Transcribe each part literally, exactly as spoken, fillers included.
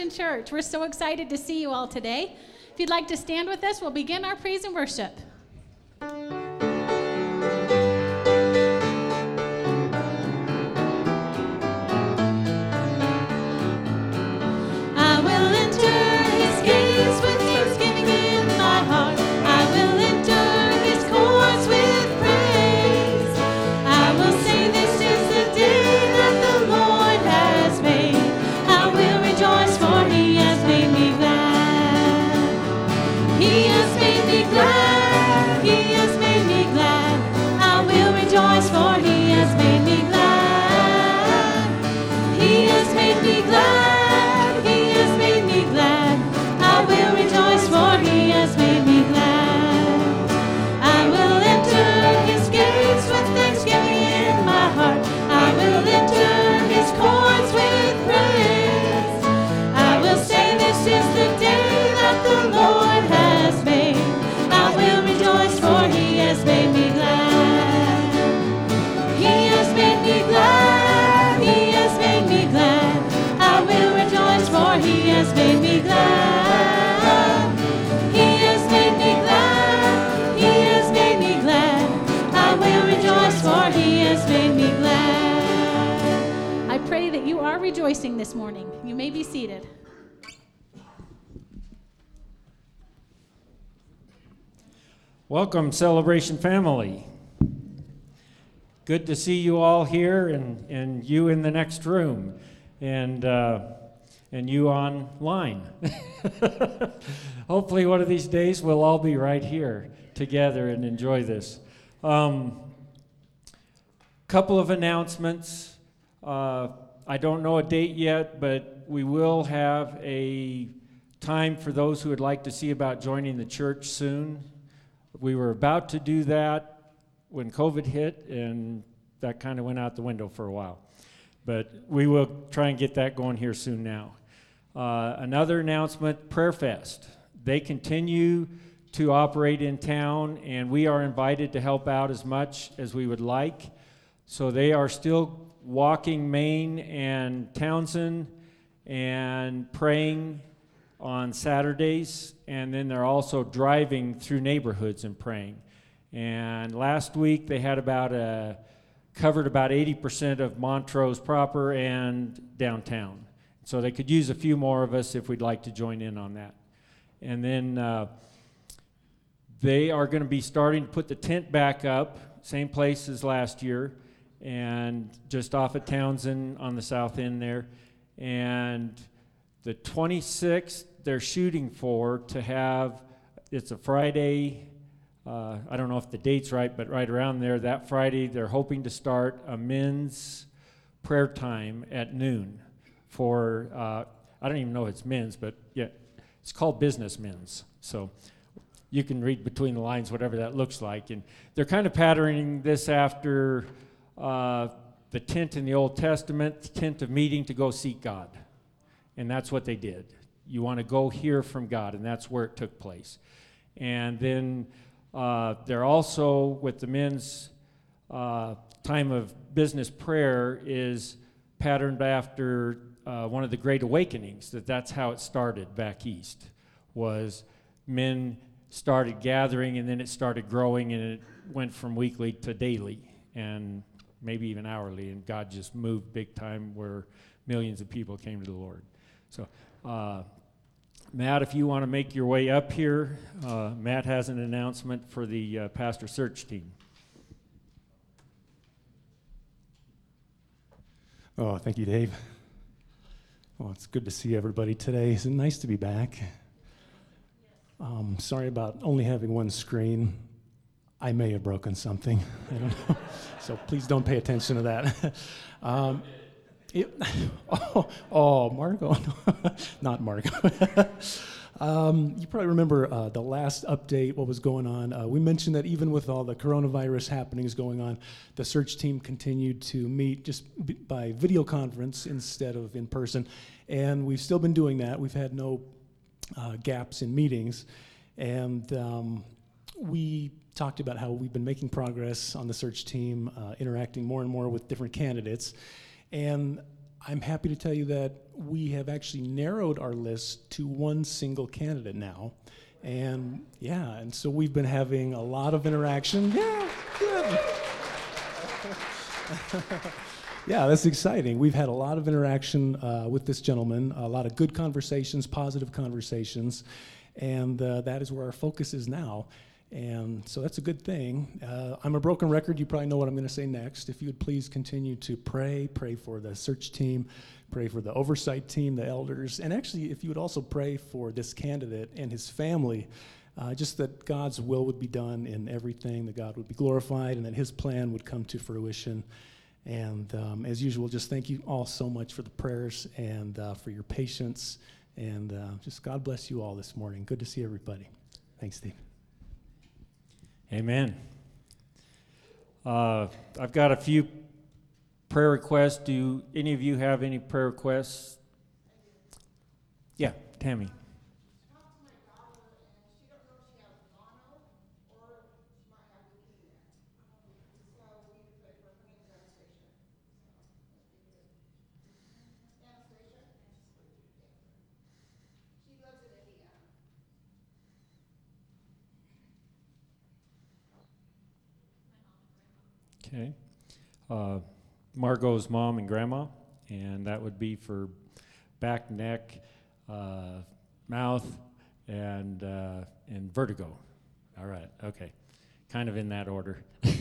Church. We're so excited to see you all today. If you'd like to stand with us, we'll begin our praise and worship. Rejoicing this morning. You may be seated. Welcome, Celebration family. Good to see you all here, and, and you in the next room, and uh, and you online. Hopefully one of these days we'll all be right here together and enjoy this. Um, couple of announcements. Uh, I don't know a date yet, but we will have a time for those who would like to see about joining the church soon. We were about to do that when COVID hit, and that kind of went out the window for a while. But we will try and get that going here soon now. Uh, another announcement, Prayer Fest. They continue to operate in town, and we are invited to help out as much as we would like. So they are still walking Main and Townsend and praying on Saturdays, and then they're also driving through neighborhoods and praying. And last week they had about a covered about eighty percent of Montrose proper and downtown. So they could use a few more of us if we'd like to join in on that. And then uh, they are going to be starting to put the tent back up, same place as last year, and just off of Townsend on the south end there. And the twenty-sixth, they're shooting for to have, it's a Friday, uh, I don't know if the date's right, but right around there, that Friday, they're hoping to start a men's prayer time at noon for, uh, I don't even know if it's men's, but yeah, it's called Business Men's. So you can read between the lines whatever that looks like. And they're kind of patterning this after Uh, the tent in the Old Testament, the tent of meeting to go seek God. And that's what they did. You want to go hear from God, and that's where it took place. And then uh, they're also, with the men's uh, time of business prayer, is patterned after uh, one of the Great Awakenings, that that's how it started back east, was men started gathering, and then it started growing, and it went from weekly to daily. And maybe even hourly, and God just moved big time where millions of people came to the Lord. So, uh, Matt, if you want to make your way up here, uh, Matt has an announcement for the uh, pastor search team. Oh, thank you, Dave. Well, it's good to see everybody today. It's nice to be back. Um, sorry about only having one screen. I may have broken something. I don't know. So please don't pay attention to that. um, it, oh, oh, Margo. Not Margo. um, you probably remember uh, the last update, what was going on. Uh, we mentioned that even with all the coronavirus happenings going on, the search team continued to meet just b- by video conference instead of in person. And we've still been doing that. We've had no uh, gaps in meetings. And um, we talked about how we've been making progress on the search team, uh, interacting more and more with different candidates. And I'm happy to tell you that we have actually narrowed our list to one single candidate now. And yeah, and so we've been having a lot of interaction. Yeah, good. Yeah, that's exciting. We've had a lot of interaction uh, with this gentleman, a lot of good conversations, positive conversations, and uh, that is where our focus is now. And so that's a good thing. Uh, I'm a broken record. You probably know what I'm going to say next. If you would please continue to pray, pray for the search team, pray for the oversight team, the elders, and actually if you would also pray for this candidate and his family, uh, just that God's will would be done in everything, that God would be glorified, and that his plan would come to fruition. And um, as usual, just thank you all so much for the prayers and uh, for your patience. And uh, just God bless you all this morning. Good to see everybody. Thanks, Steve. Amen. Uh, I've got a few prayer requests. Do any of you have any prayer requests? Yeah, Tammy. Okay. Uh, Margot's mom and grandma, and that would be for back, neck, uh, mouth, and uh, and vertigo. All right. Okay. Kind of in that order.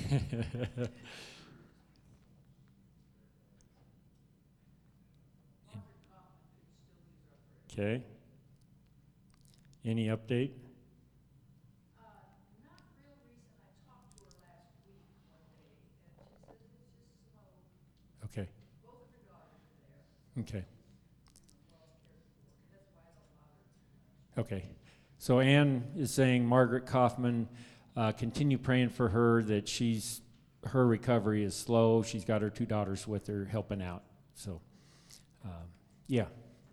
Okay. Any update? Okay. Okay. Okay. So Ann is saying Margaret Kaufman, uh, continue praying for her, that she's her recovery is slow. She's got her two daughters with her helping out. So, um, yeah.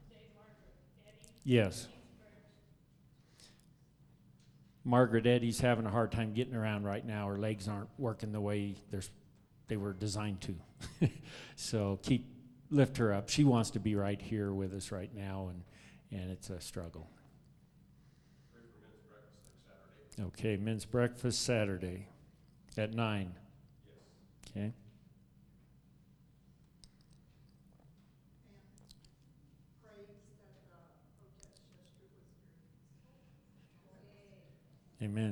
Yes. Margaret Eddy's having a hard time getting around right now. Her legs aren't working the way they're, they were designed to. So keep lift her up. She wants to be right here with us right now, and, and it's a struggle. Pray for men's breakfast next Saturday. Okay, men's breakfast Saturday at nine. Yes. Okay. Amen.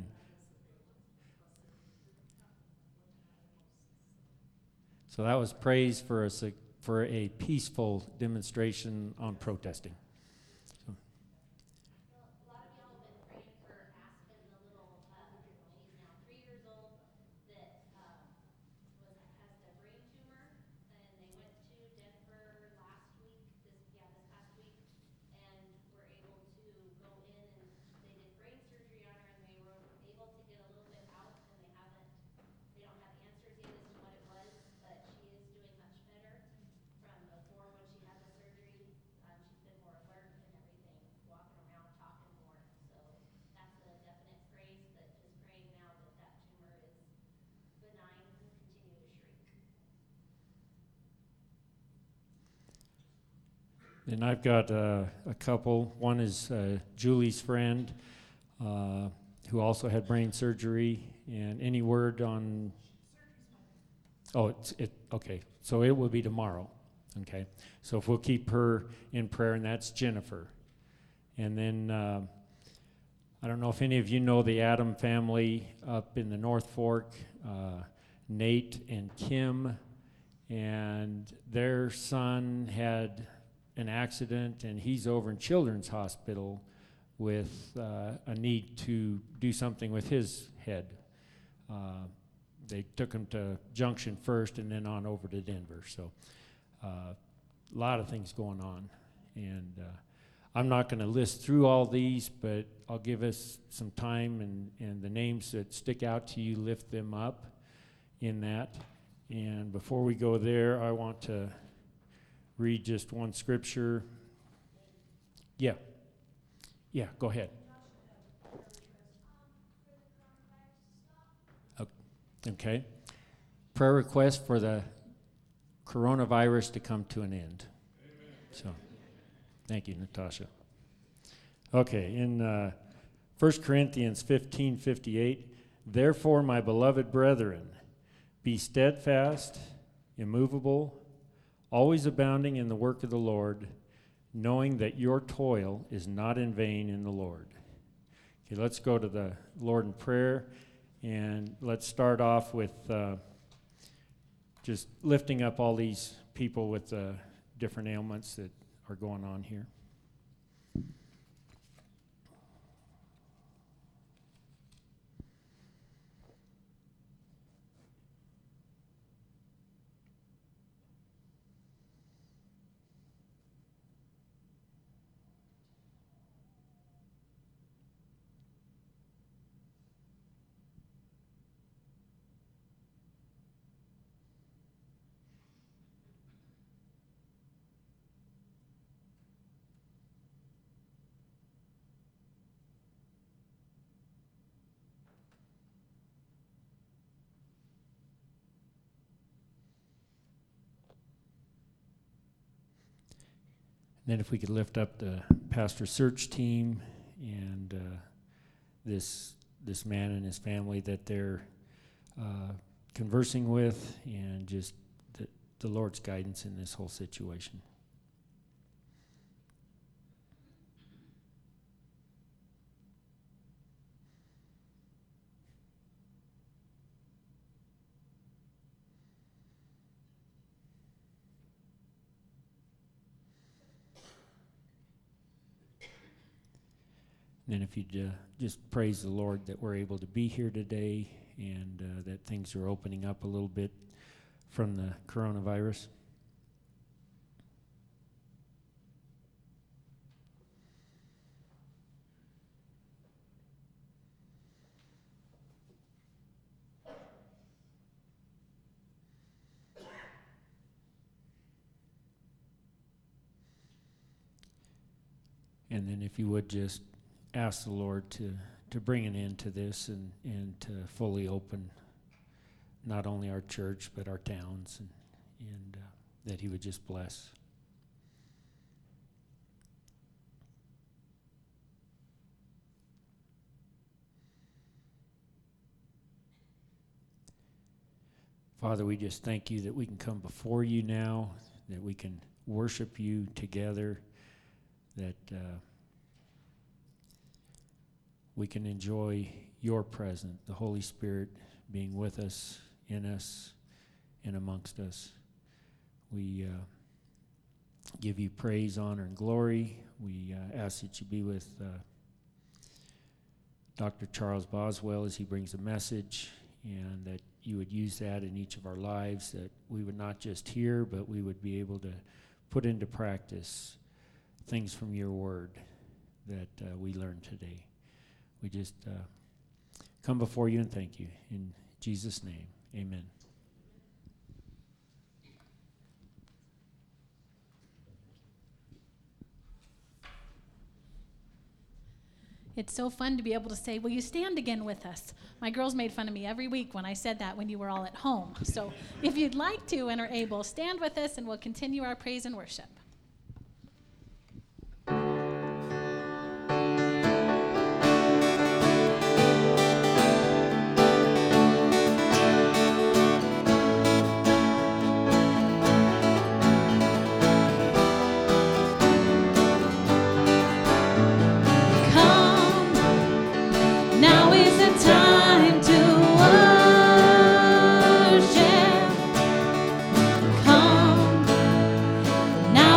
So that was praise for a for a peaceful demonstration on protesting. So. Well, a lot of y'all have been praying for Aspen, the little, uh, she's now three years old, that uh, was has a brain tumor, and they went to Denver last week, this yeah this past week, and were able to go in and they did brain surgery on her, and they were able to get a little bit out, and they haven't they don't have answers yet as to what it was, but she is doing much better from before when she had the surgery. Um, she's been more alert and everything, walking around, talking more. So that's a definite praise, that is praying now that that tumor is benign and continue to shrink. And I've got uh, a couple. One is uh, Julie's friend, uh, who also had brain surgery. And any word on? Oh, it's it. Okay, so it will be tomorrow. Okay, so if we'll keep her in prayer, and that's Jennifer. And then uh, I don't know if any of you know the Adam family up in the North Fork, uh, Nate and Kim, and their son had an accident, and he's over in Children's Hospital with uh, a need to do something with his head. Uh, they took him to Junction first and then on over to Denver. So a uh, lot of things going on. And uh, I'm not going to list through all these, but I'll give us some time, and, and the names that stick out to you, lift them up in that. And before we go there, I want to read just one scripture. Yeah. Yeah, go ahead. Okay. Prayer request for the coronavirus to come to an end. So, thank you, Natasha. Okay, in uh, First Corinthians fifteen fifty-eight, therefore, my beloved brethren, be steadfast, immovable, always abounding in the work of the Lord, knowing that your toil is not in vain in the Lord. Okay, let's go to the Lord in prayer, and let's start off with uh, just lifting up all these people with uh, different ailments that are going on here. Then if we could lift up the pastor search team and uh, this this man and his family that they're uh, conversing with, and just the, the Lord's guidance in this whole situation. And then if you'd uh, just praise the Lord that we're able to be here today, and uh, that things are opening up a little bit from the coronavirus. And then if you would just ask the Lord to, to bring an end to this, and, and to fully open not only our church but our towns, and, and uh, that he would just bless. Father, we just thank you that we can come before you now, that we can worship you together, that uh, we can enjoy your presence, the Holy Spirit being with us, in us, and amongst us. We uh, give you praise, honor, and glory. We uh, ask that you be with uh, Doctor Charles Boswell as he brings a message, and that you would use that in each of our lives, that we would not just hear, but we would be able to put into practice things from your word that uh, we learned today. We just uh, come before you and thank you. In Jesus' name, amen. It's so fun to be able to say, will you stand again with us? My girls made fun of me every week when I said that when you were all at home. So if you'd like to and are able, stand with us and we'll continue our praise and worship. Now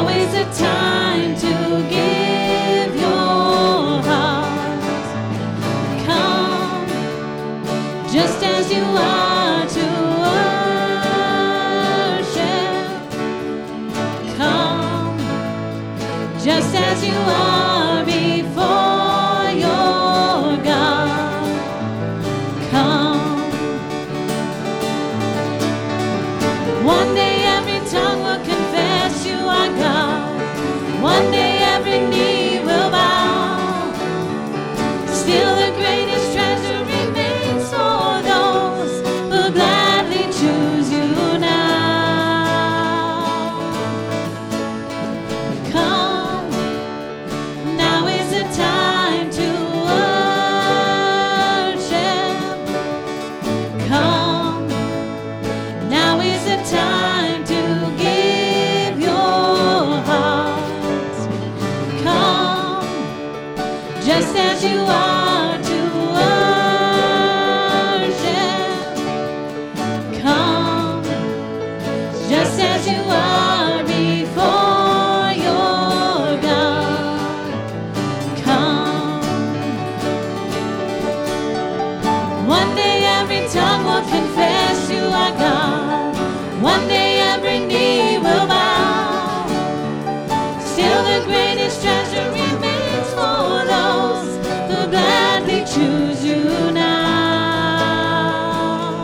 just as you are to worship. Come, just as you are before your God. Come. One day every tongue will confess you are God. One day every knee will bow. Still the greatest treasure remains for those who gladly choose you now.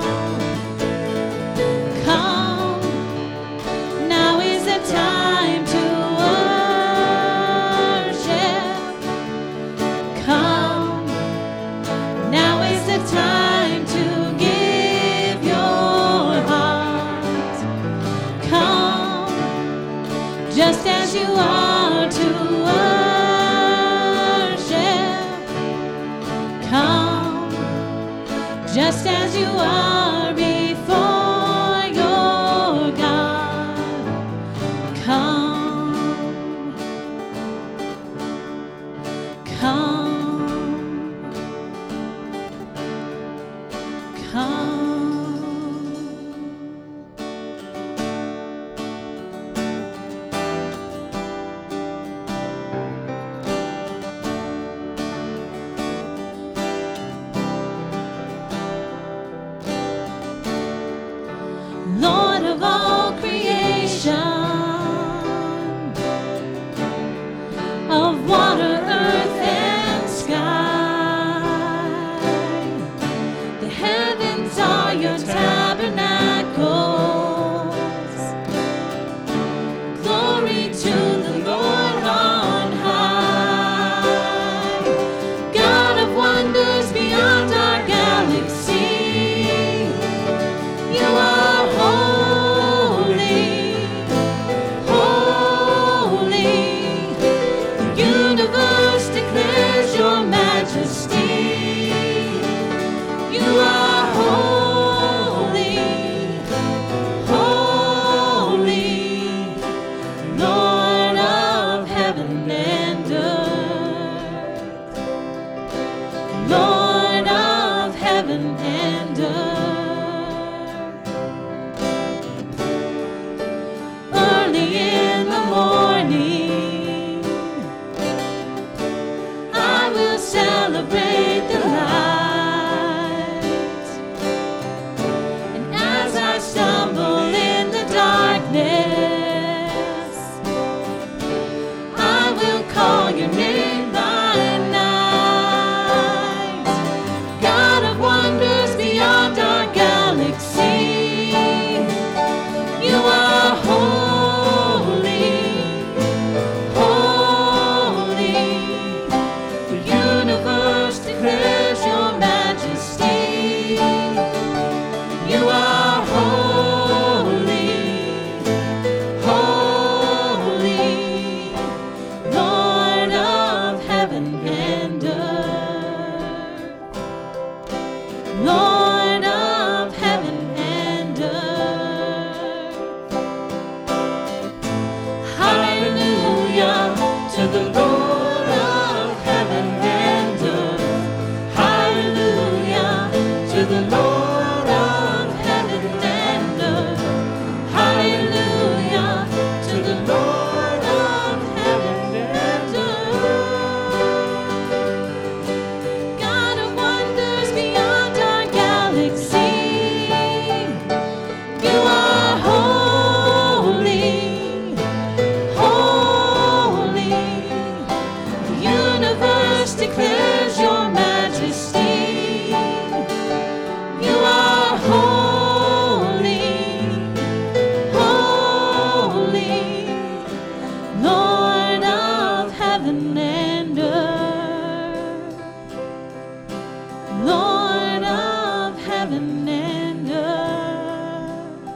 Come, now is the time to worship. Come, now is the time to give your heart. Come, just as you are to worship. Come, just as you are before your God. Come, come, come. Lord of all creation, of water, earth, and sky, the heavens are your tabernacles. Glory to the Lord on high, God of wonders beyond our galaxy. You are holy, holy. The universe declares your majesty. You are holy, holy, Lord of heaven and earth, Lord of heaven and earth. Early in the morning, I will celebrate the light. And as I stumble in the darkness, I will call your name by night. God of wonders beyond our galaxy, you are holy, holy. The universe declares your majesty. You are holy, holy, Lord of heaven and earth, Lord of heaven and earth. Hallelujah to the Lord of heaven and earth. Hallelujah to the Lord of heaven and earth. Hallelujah to the Lord of heaven and earth. God of wonders beyond our galaxy, you are holy, holy. The universe declares your majesty. You are holy, holy, Lord of heaven and earth, Lord of heaven and earth.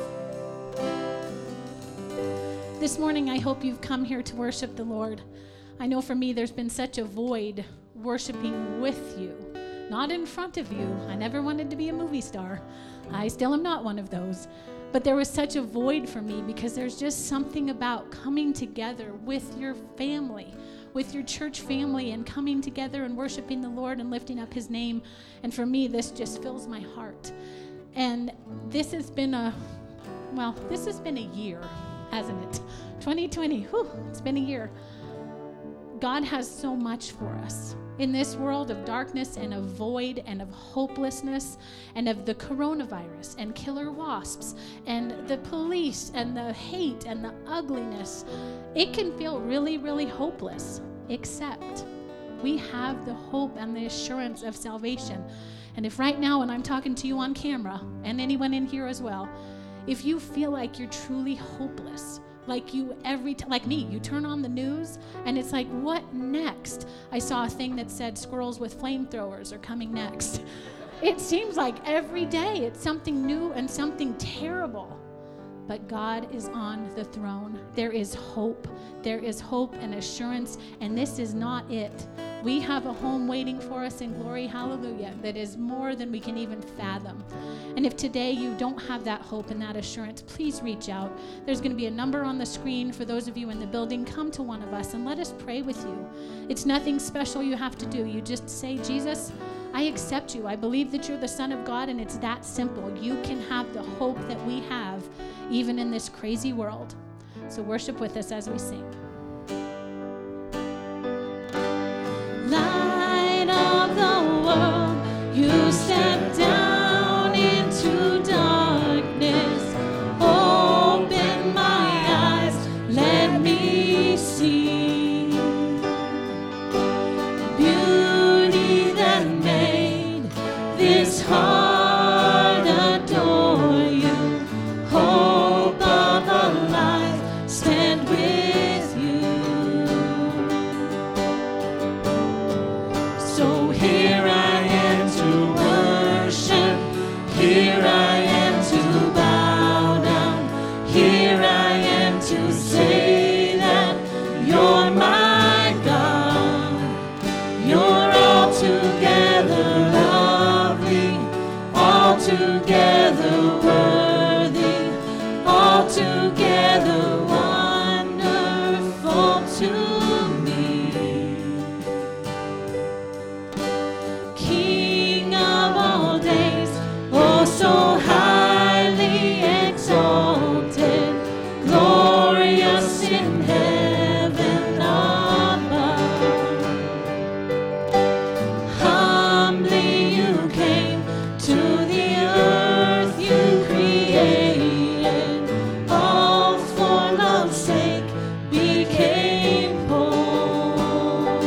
This morning, I hope you've come here to worship the Lord. I know for me, there's been such a void worshiping with you, not in front of you. I never wanted to be a movie star. I still am not one of those. But there was such a void for me because there's just something about coming together with your family, with your church family and coming together and worshiping the Lord and lifting up his name. And for me, this just fills my heart. And this has been a, well, this has been a year, hasn't it? twenty twenty, whew, it's been a year. God has so much for us. In this world of darkness and of void and of hopelessness and of the coronavirus and killer wasps and the police and the hate and the ugliness, it can feel really, really hopeless, except we have the hope and the assurance of salvation. And if right now, when I'm talking to you on camera, and anyone in here as well, if you feel like you're truly hopeless, like you every t- like me, you turn on the news and it's like, what next? I saw a thing that said squirrels with flamethrowers are coming next. It seems like every day it's something new and something terrible. But God is on the throne. There is hope. There is hope and assurance, and this is not it. We have a home waiting for us in glory, hallelujah, that is more than we can even fathom. And if today you don't have that hope and that assurance, please reach out. There's going to be a number on the screen for those of you in the building. Come to one of us and let us pray with you. It's nothing special you have to do. You just say, Jesus, I accept you. I believe that you're the Son of God, and it's that simple. You can have the hope that we have, even in this crazy world. So worship with us as we sing. Light of the world, you step down into darkness. Open my eyes, let me see beauty that made this heart adore you. Hope of a life, stand with you. So here I am to worship, here I am to bow down, here I am to say that you're my God. You're altogether lovely, altogether worthy, altogether wonderful to me. King of all days, oh so highly exalted, glorious in heaven above. Humbly you came to the earth you created, all for love's sake became poor.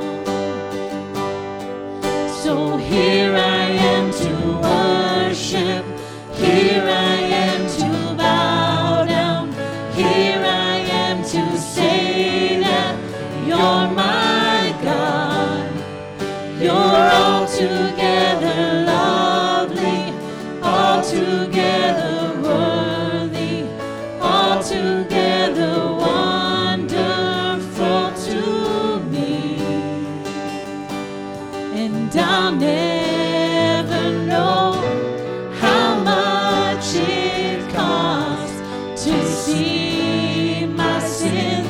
So here I am to worship, here I am to bow down, here I am to say that you're my God. You're altogether lovely, altogether worthy, altogether wonderful to me. And I'll never know how much it costs to see my sin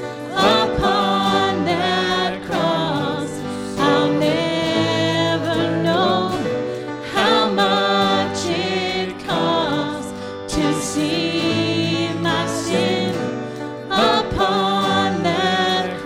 upon that cross. I'll never know how much it costs to see my sin upon that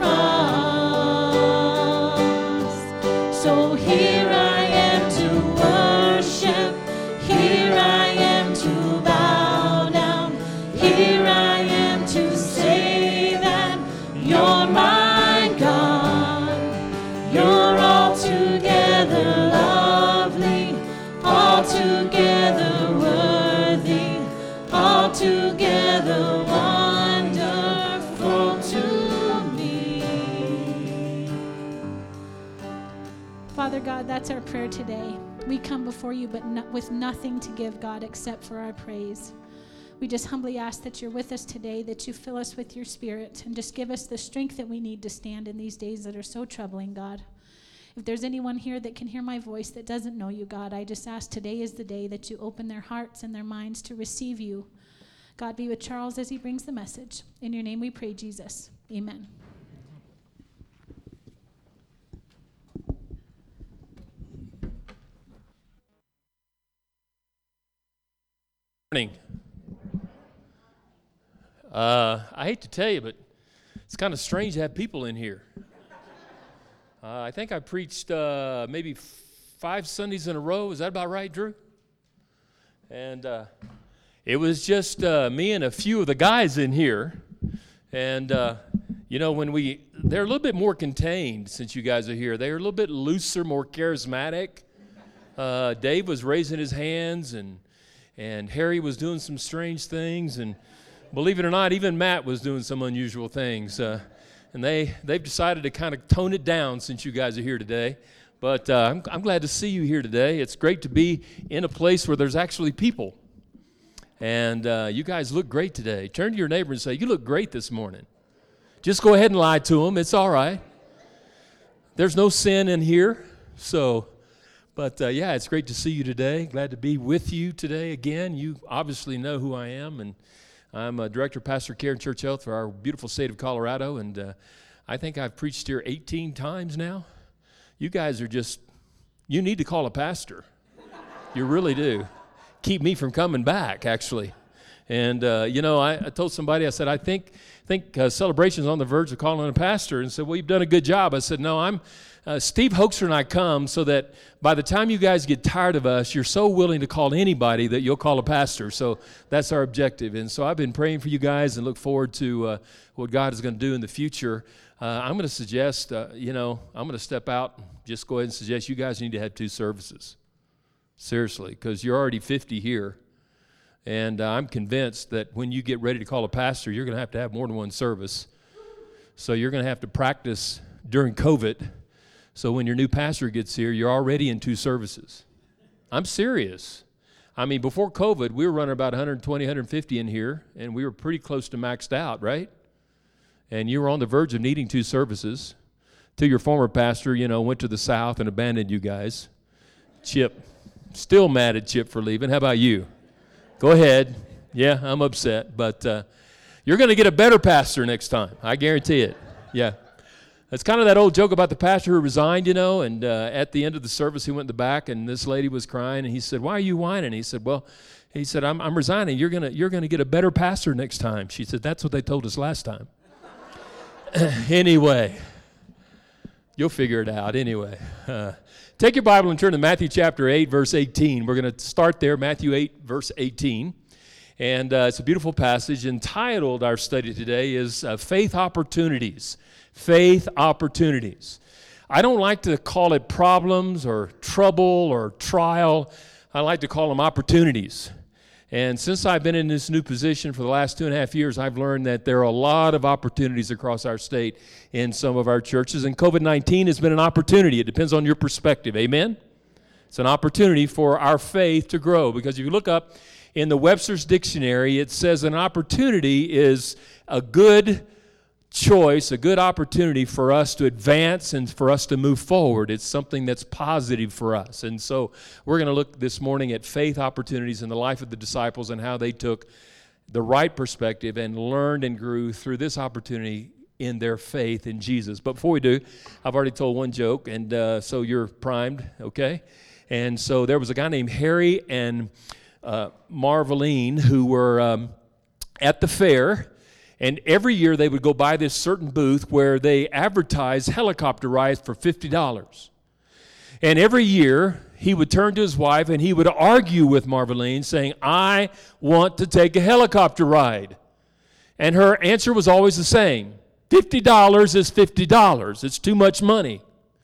cross. So here I am to worship, here I am to bow down, here I am to say that you're my God. You're altogether lovely, altogether worthy, altogether wonderful to me. Father God, that's our prayer today. We come before you, but no, with nothing to give, God, except for our praise. We just humbly ask that you're with us today, that you fill us with your Spirit, and just give us the strength that we need to stand in these days that are so troubling, God. If there's anyone here that can hear my voice that doesn't know you, God, I just ask today is the day that you open their hearts and their minds to receive you. God, be with Charles as he brings the message. In your name we pray, Jesus. Amen. morning. Uh, I hate to tell you, but it's kind of strange to have people in here. Uh, I think I preached uh, maybe f- five Sundays in a row. Is that about right, Drew? And uh, it was just uh, me and a few of the guys in here. And, uh, you know, when we, they're a little bit more contained since you guys are here. They're a little bit looser, more charismatic. Uh, Dave was raising his hands, and and Harry was doing some strange things. And believe it or not, even Matt was doing some unusual things. Uh, and they, they've decided to kind of tone it down since you guys are here today. But uh, I'm, I'm glad to see you here today. It's great to be in a place where there's actually people. And uh, you guys look great today. Turn to your neighbor and say, you look great this morning. Just go ahead and lie to them. It's all right. There's no sin in here. So, but uh, yeah, it's great to see you today. Glad to be with you today again. You obviously know who I am, and I'm a director of pastoral care and church health for our beautiful state of Colorado, and uh, I think I've preached here eighteen times now. You guys are just, you need to call a pastor. You really do. Keep me from coming back, actually. And, uh, you know, I, I told somebody, I said, I think think uh, Celebration's on the verge of calling a pastor, and said, well, you've done a good job. I said, no, I'm, uh, Steve Hoaxer and I come so that by the time you guys get tired of us, you're so willing to call anybody that you'll call a pastor. So that's our objective. And so I've been praying for you guys and look forward to uh, what God is going to do in the future. Uh, I'm going to suggest, uh, you know, I'm going to step out and just go ahead and suggest you guys need to have two services. Seriously, because you're already fifty here. And uh, I'm convinced that when you get ready to call a pastor, you're going to have to have more than one service. So you're going to have to practice during COVID. So when your new pastor gets here, you're already in two services. I'm serious. I mean, before COVID, we were running about one twenty, one fifty in here, and we were pretty close to maxed out, right? And you were on the verge of needing two services till your former pastor, you know, went to the south and abandoned you guys. Chip, still mad at Chip for leaving. How about you? Go ahead. Yeah, I'm upset. But uh, you're going to get a better pastor next time. I guarantee it. Yeah. It's kind of that old joke about the pastor who resigned, you know, and uh, at the end of the service, he went in the back, and this lady was crying, and he said, why are you whining? He said, well, he said, I'm, I'm resigning. You're going to you're gonna get a better pastor next time. She said, that's what they told us last time. Anyway, you'll figure it out anyway. Uh, Take your Bible and turn to Matthew chapter eight, verse eighteen. We're going to start there, Matthew eight, verse eighteen. And uh, it's a beautiful passage. Entitled, our study today is uh, Faith Opportunities. Faith Opportunities. I don't like to call it problems or trouble or trial. I like to call them opportunities. And since I've been in this new position for the last two and a half years, I've learned that there are a lot of opportunities across our state in some of our churches. And covid nineteen has been an opportunity. It depends on your perspective. Amen? It's an opportunity for our faith to grow. Because if you look up in the Webster's Dictionary, it says an opportunity is a good choice, a good opportunity for us to advance and for us to move forward. It's something that's positive for us. And so we're going to look this morning at faith opportunities in the life of the disciples and how they took the right perspective and learned and grew through this opportunity in their faith in Jesus. But before we do, I've already told one joke, and uh, so you're primed, okay? And so there was a guy named Harry and uh, Marveline who were um, at the fair. And every year they would go by this certain booth where they advertised helicopter rides for fifty dollars. And every year he would turn to his wife and he would argue with Marveline saying, I want to take a helicopter ride. And her answer was always the same. fifty dollars is fifty dollars. It's too much money.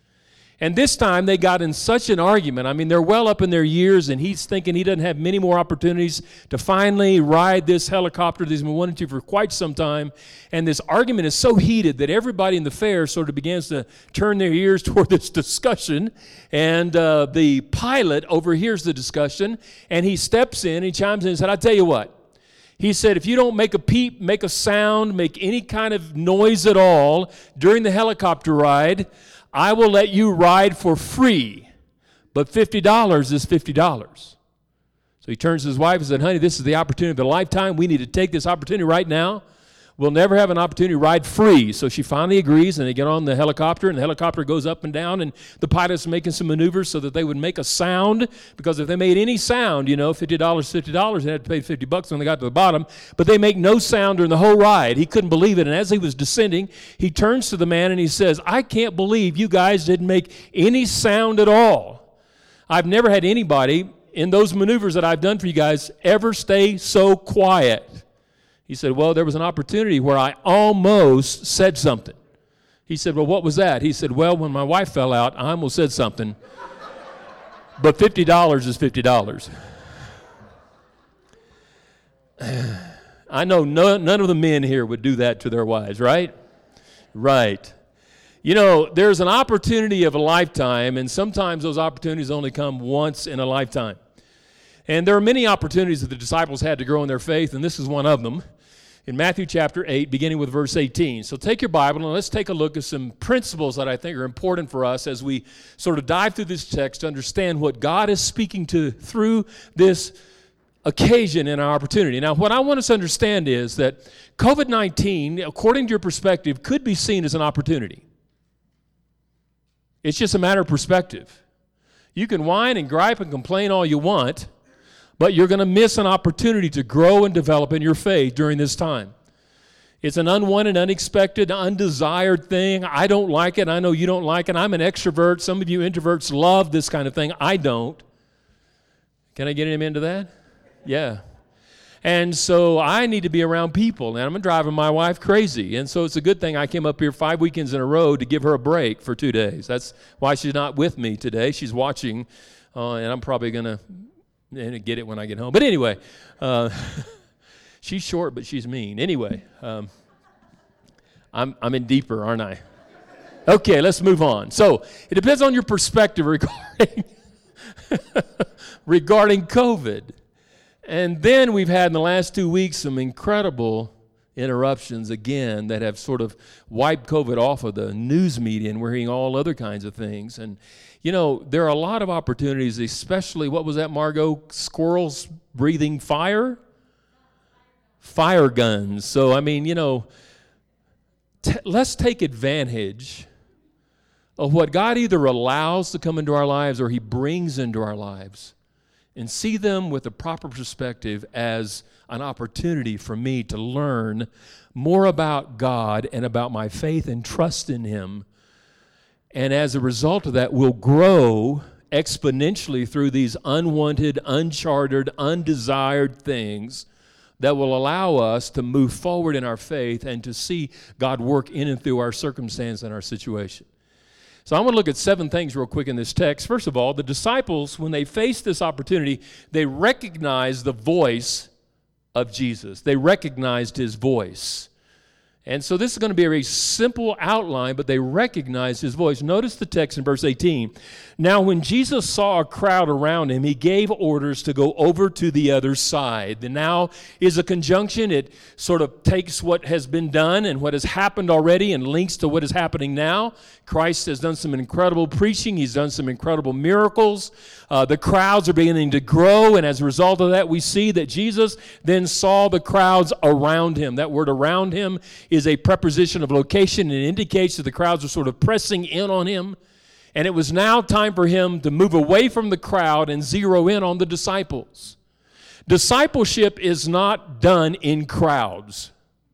And this time they got in such an argument. I mean, they're well up in their years, and he's thinking he doesn't have many more opportunities to finally ride this helicopter that he's been wanting to for quite some time. And this argument is so heated that everybody in the fair sort of begins to turn their ears toward this discussion. And uh, the pilot overhears the discussion, and he steps in, he chimes in and said, I tell you what. He said, if you don't make a peep, make a sound, make any kind of noise at all during the helicopter ride, I will let you ride for free, but fifty dollars is fifty dollars. So he turns to his wife and said, honey, this is the opportunity of a lifetime. We need to take this opportunity right now. will never have an opportunity to ride free. So she finally agrees, and they get on the helicopter, and the helicopter goes up and down, and the pilot's making some maneuvers so that they would make a sound, because if they made any sound, you know, fifty dollars, fifty dollars, they had to pay fifty bucks when they got to the bottom, but they make no sound during the whole ride. He couldn't believe it, and as he was descending, he turns to the man and he says, I can't believe you guys didn't make any sound at all. I've never had anybody in those maneuvers that I've done for you guys ever stay so quiet. He said, well, there was an opportunity where I almost said something. He said, well, what was that? He said, well, when my wife fell out, I almost said something. But fifty dollars is fifty dollars. I know no, none of the men here would do that to their wives, right? Right. You know, there's an opportunity of a lifetime, and sometimes those opportunities only come once in a lifetime. And there are many opportunities that the disciples had to grow in their faith, and this is one of them. In Matthew chapter eight, beginning with verse eighteen. So take your Bible and let's take a look at some principles that I think are important for us as we sort of dive through this text to understand what God is speaking to through this occasion in our opportunity. Now, what I want us to understand is that covid nineteen, according to your perspective, could be seen as an opportunity. It's just a matter of perspective. You can whine and gripe and complain all you want, but you're going to miss an opportunity to grow and develop in your faith during this time. It's an unwanted, unexpected, undesired thing. I don't like it. I know you don't like it. I'm an extrovert. Some of you introverts love this kind of thing. I don't. Can I get him into that? Yeah. And so I need to be around people, and I'm driving my wife crazy. And so it's a good thing I came up here five weekends in a row to give her a break for two days. That's why she's not with me today. She's watching, uh, and I'm probably going to and get it when I get home. But anyway, uh, she's short, but she's mean. Anyway, um, I'm I'm in deeper, aren't I? Okay, let's move on. So it depends on your perspective regarding regarding COVID. And then we've had in the last two weeks some incredible interruptions again that have sort of wiped COVID off of the news media, and we're hearing all other kinds of things. And you know, there are a lot of opportunities, especially, what was that, Margot? Squirrels breathing fire? Fire guns. So, I mean, you know, t- let's take advantage of what God either allows to come into our lives or He brings into our lives, and see them with a proper perspective as an opportunity for me to learn more about God and about my faith and trust in Him. And as a result of that, we'll grow exponentially through these unwanted, uncharted, undesired things that will allow us to move forward in our faith and to see God work in and through our circumstance and our situation. So I want to look at seven things real quick in this text. First of all, the disciples, when they faced this opportunity, they recognized the voice of Jesus. They recognized His voice. And so this is going to be a very simple outline, but they recognized His voice. Notice the text in verse eighteen. Now, when Jesus saw a crowd around Him, He gave orders to go over to the other side. The now is a conjunction. It sort of takes what has been done and what has happened already and links to what is happening now. Christ has done some incredible preaching. He's done some incredible miracles. Uh, the crowds are beginning to grow, and as a result of that, we see that Jesus then saw the crowds around Him. That word around Him is a preposition of location, and it indicates that the crowds are sort of pressing in on Him. And it was now time for Him to move away from the crowd and zero in on the disciples. Discipleship is not done in crowds.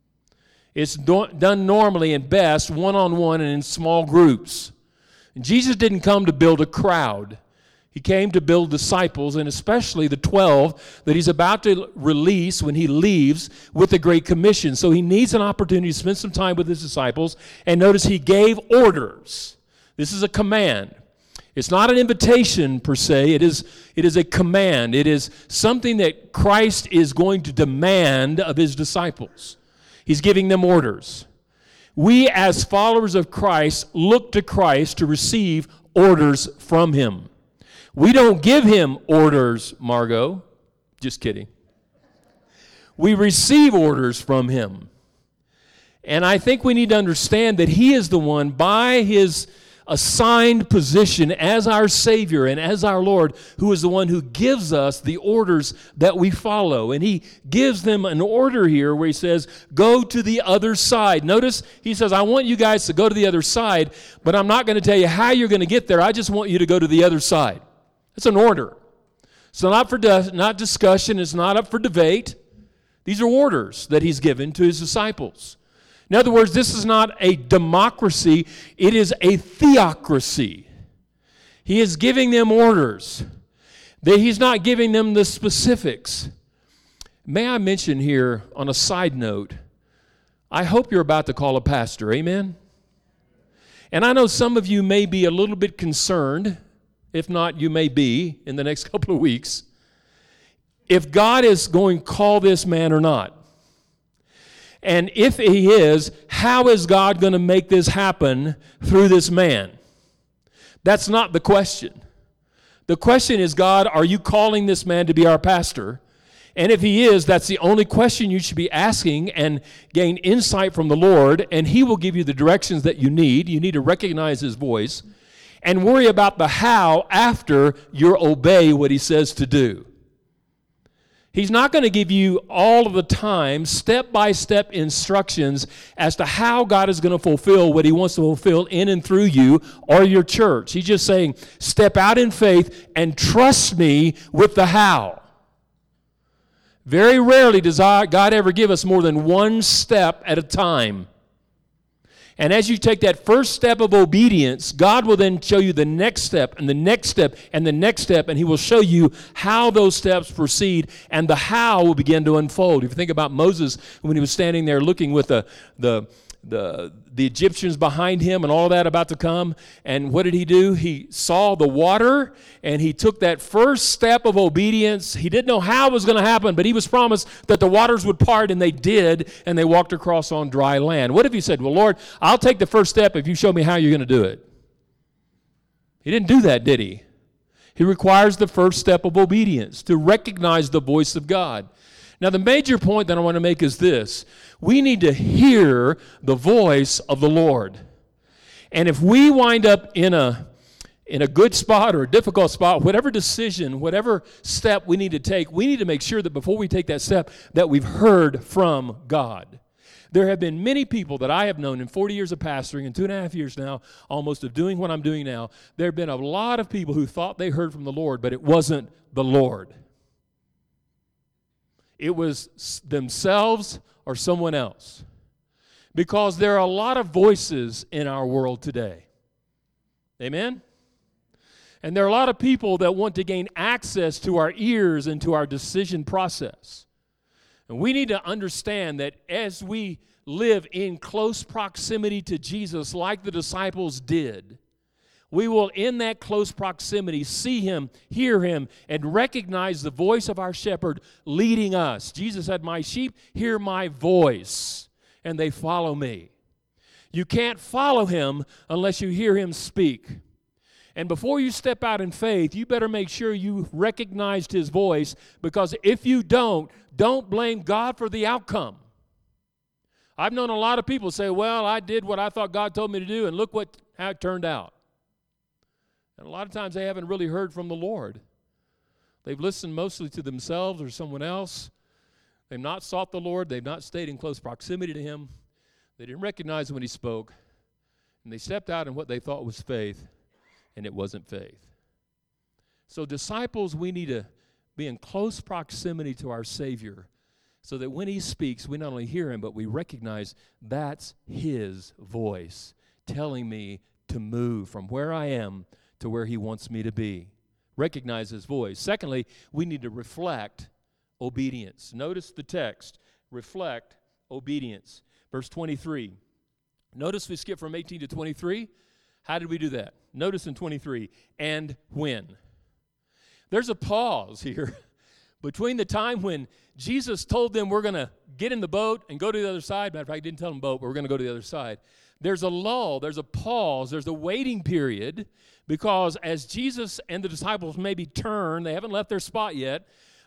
It's do- done normally and best one-on-one and in small groups. And Jesus didn't come to build a crowd. He came to build disciples, and especially the twelve that He's about to release when He leaves with the Great Commission. So He needs an opportunity to spend some time with His disciples. And notice He gave orders. This is a command. It's not an invitation per se. It is, it is a command. It is something that Christ is going to demand of His disciples. He's giving them orders. We as followers of Christ look to Christ to receive orders from Him. We don't give Him orders, Margot. Just kidding. We receive orders from Him. And I think we need to understand that He is the one, by His assigned position as our Savior and as our Lord, who is the one who gives us the orders that we follow. And he gives them an order here where he says, go to the other side. Notice he says, I want you guys to go to the other side, but I'm not going to tell you how you're going to get there. I just want you to go to the other side. It's an order. It's not for di- not discussion. It's not up for debate. These are orders that he's given to his disciples. In other words, this is not a democracy. It is a theocracy. He is giving them orders. That he's not giving them the specifics. May I mention here on a side note, I hope you're about to call a pastor. Amen? And I know some of you may be a little bit concerned, if not you may be in the next couple of weeks, if God is going to call this man or not. And if he is, how is God going to make this happen through this man? That's not the question. The question is, God, are you calling this man to be our pastor? And if he is, that's the only question you should be asking and gain insight from the Lord, and he will give you the directions that you need. You need to recognize his voice and worry about the how after you obey what he says to do. He's not going to give you all of the time step-by-step instructions as to how God is going to fulfill what he wants to fulfill in and through you or your church. He's just saying, step out in faith and trust me with the how. Very rarely does God ever give us more than one step at a time. And as you take that first step of obedience, God will then show you the next step and the next step and the next step, and he will show you how those steps proceed, and the how will begin to unfold. If you think about Moses when he was standing there looking with the the the, the Egyptians behind him and all that about to come, and what did he do? He saw the water, and he took that first step of obedience. He didn't know how it was going to happen, but he was promised that the waters would part, and they did, and they walked across on dry land. What if he said, well, Lord, I'll take the first step if you show me how you're going to do it? He didn't do that, did he? He requires the first step of obedience, to recognize the voice of God. Now, the major point that I want to make is this. We need to hear the voice of the Lord. And if we wind up in a, in a good spot or a difficult spot, whatever decision, whatever step we need to take, we need to make sure that before we take that step that we've heard from God. There have been many people that I have known in forty years of pastoring and two and a half years now, almost of doing what I'm doing now. There have been a lot of people who thought they heard from the Lord, but it wasn't the Lord. It was themselves or someone else. Because there are a lot of voices in our world today. Amen? And there are a lot of people that want to gain access to our ears and to our decision process. And we need to understand that as we live in close proximity to Jesus like the disciples did, we will, in that close proximity, see him, hear him, and recognize the voice of our shepherd leading us. Jesus said, my sheep hear my voice, and they follow me. You can't follow him unless you hear him speak. And before you step out in faith, you better make sure you recognized his voice, because if you don't, don't blame God for the outcome. I've known a lot of people say, well, I did what I thought God told me to do, and look what how it turned out. And a lot of times they haven't really heard from the Lord. They've listened mostly to themselves or someone else. They've not sought the Lord. They've not stayed in close proximity to him. They didn't recognize when he spoke. And they stepped out in what they thought was faith, and it wasn't faith. So disciples, we need to be in close proximity to our Savior so that when he speaks, we not only hear him, but we recognize that's his voice telling me to move from where I am to where he wants me to be. Recognize his voice. Secondly, we need to reflect obedience. Notice the text. Reflect obedience. Verse twenty-three. Notice we skip from eighteen to twenty-three. How did we do that? Notice in twenty-three, and when. There's a pause here between the time when Jesus told them we're going to get in the boat and go to the other side. Matter of fact, he didn't tell them boat, but we're going to go to the other side. There's a lull, there's a pause, there's a waiting period, because as Jesus and the disciples maybe turn, they haven't left their spot yet,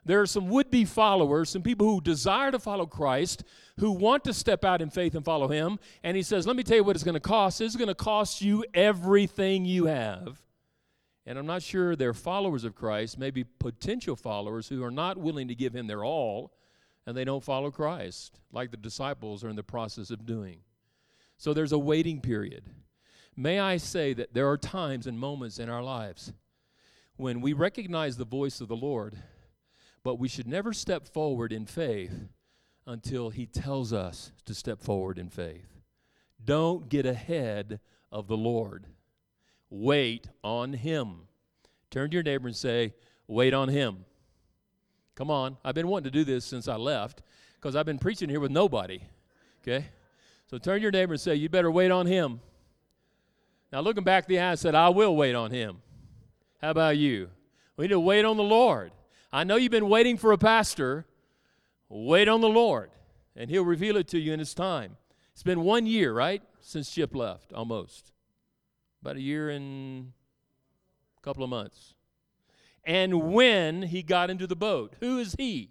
There are some would-be followers, some people who desire to follow Christ, who want to step out in faith and follow him. And he says, let me tell you what it's going to cost. It's going to cost you everything you have. And I'm not sure they're followers of Christ, maybe potential followers who are not willing to give him their all, and they don't follow Christ, like the disciples are in the process of doing. So there's a waiting period. May I say that there are times and moments in our lives when we recognize the voice of the Lord, but we should never step forward in faith until he tells us to step forward in faith. Don't get ahead of the Lord. Wait on him. Turn to your neighbor and say, wait on him. Come on. I've been wanting to do this since I left because I've been preaching here with nobody. Okay? So turn to your neighbor and say, you better wait on him. Now looking back the eye, I said, I will wait on him. How about you? We need to wait on the Lord. I know you've been waiting for a pastor. Wait on the Lord, and he'll reveal it to you in his time. It's been one year, right, since Chip left, almost. About a year and a couple of months. And when he got into the boat, who is he?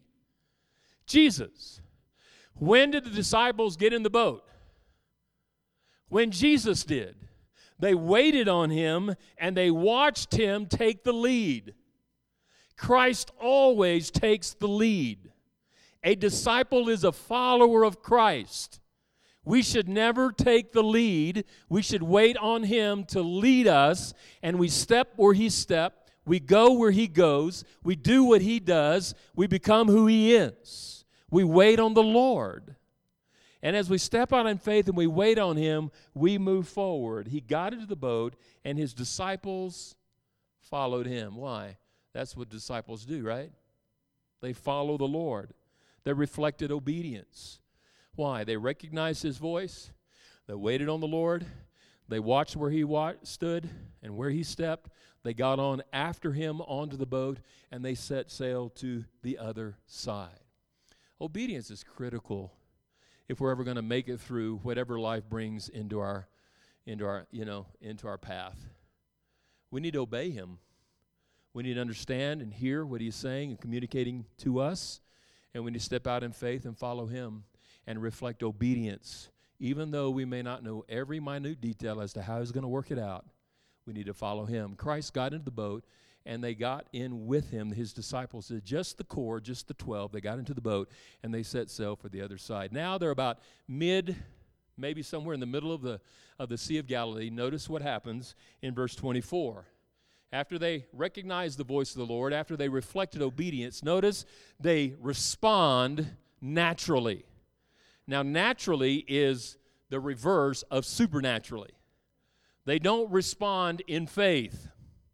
Jesus. When did the disciples get in the boat? When Jesus did. They waited on him, and they watched him take the lead. Christ always takes the lead. A disciple is a follower of Christ. We should never take the lead. We should wait on him to lead us, and we step where he steps. We go where he goes. We do what he does. We become who he is. We wait on the Lord. And as we step out in faith and we wait on him, we move forward. He got into the boat, and his disciples followed him. Why? That's what disciples do, right? They follow the Lord. They reflected obedience. Why? They recognized his voice. They waited on the Lord. They watched where he wa- stood and where he stepped. They got on after him onto the boat, and they set sail to the other side. Obedience is critical if we're ever going to make it through whatever life brings into our, into our, you know, into our path. We need to obey him. We need to understand and hear what he's saying and communicating to us. And we need to step out in faith and follow him and reflect obedience. Even though we may not know every minute detail as to how he's going to work it out, we need to follow him. Christ got into the boat, and they got in with him. His disciples did, just the core, just the twelve. They got into the boat, and they set sail for the other side. Now they're about mid, maybe somewhere in the middle of the, of the Sea of Galilee. Notice what happens in verse twenty-four. After they recognized the voice of the Lord, after they reflected obedience, notice they respond naturally. Now, naturally is the reverse of supernaturally. They don't respond in faith.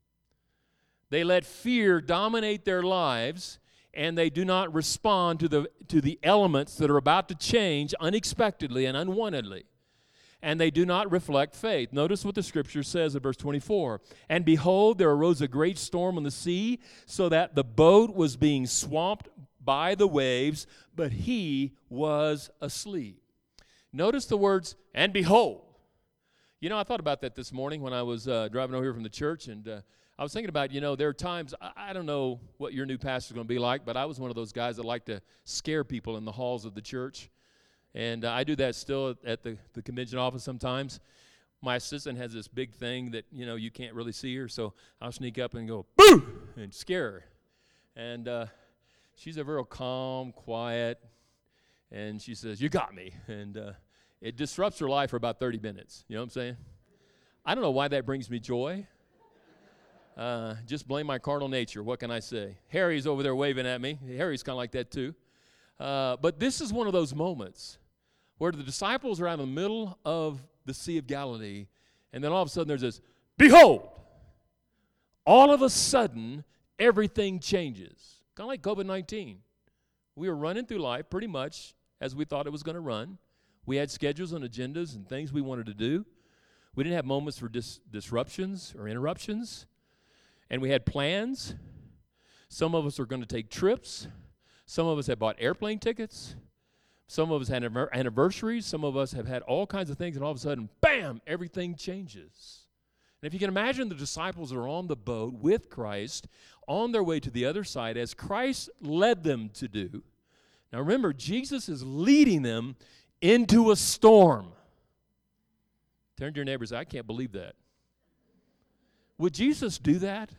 They let fear dominate their lives, and they do not respond to the, to the elements that are about to change unexpectedly and unwantedly. And they do not reflect faith. Notice what the scripture says in verse twenty-four. And behold, there arose a great storm on the sea, so that the boat was being swamped by the waves, but he was asleep. Notice the words, and behold. You know, I thought about that this morning when I was uh, driving over here from the church, and uh, I was thinking about, you know, there are times, I, I don't know what your new pastor is going to be like, but I was one of those guys that like to scare people in the halls of the church. And uh, I do that still at the, the convention office sometimes. My assistant has this big thing that, you know, you can't really see her, so I'll sneak up and go, boo, and scare her. And uh, she's a real calm, quiet, and she says, you got me. And uh, it disrupts her life for about thirty minutes. You know what I'm saying? I don't know why that brings me joy. Uh, just blame my carnal nature. What can I say? Harry's over there waving at me. Harry's kind of like that too. Uh, but this is one of those moments where the disciples are out in the middle of the Sea of Galilee, and then all of a sudden there's this, behold! All of a sudden, everything changes. Kind of like COVID nineteen. We were running through life pretty much as we thought it was going to run. We had schedules and agendas and things we wanted to do. We didn't have moments for dis- disruptions or interruptions. And we had plans. Some of us were going to take trips. Some of us had bought airplane tickets. Some of us had anniversaries. Some of us have had all kinds of things, and all of a sudden, bam, everything changes. And if you can imagine, the disciples are on the boat with Christ on their way to the other side as Christ led them to do. Now remember, Jesus is leading them into a storm. Turn to your neighbor and say, I can't believe that. Would Jesus do that?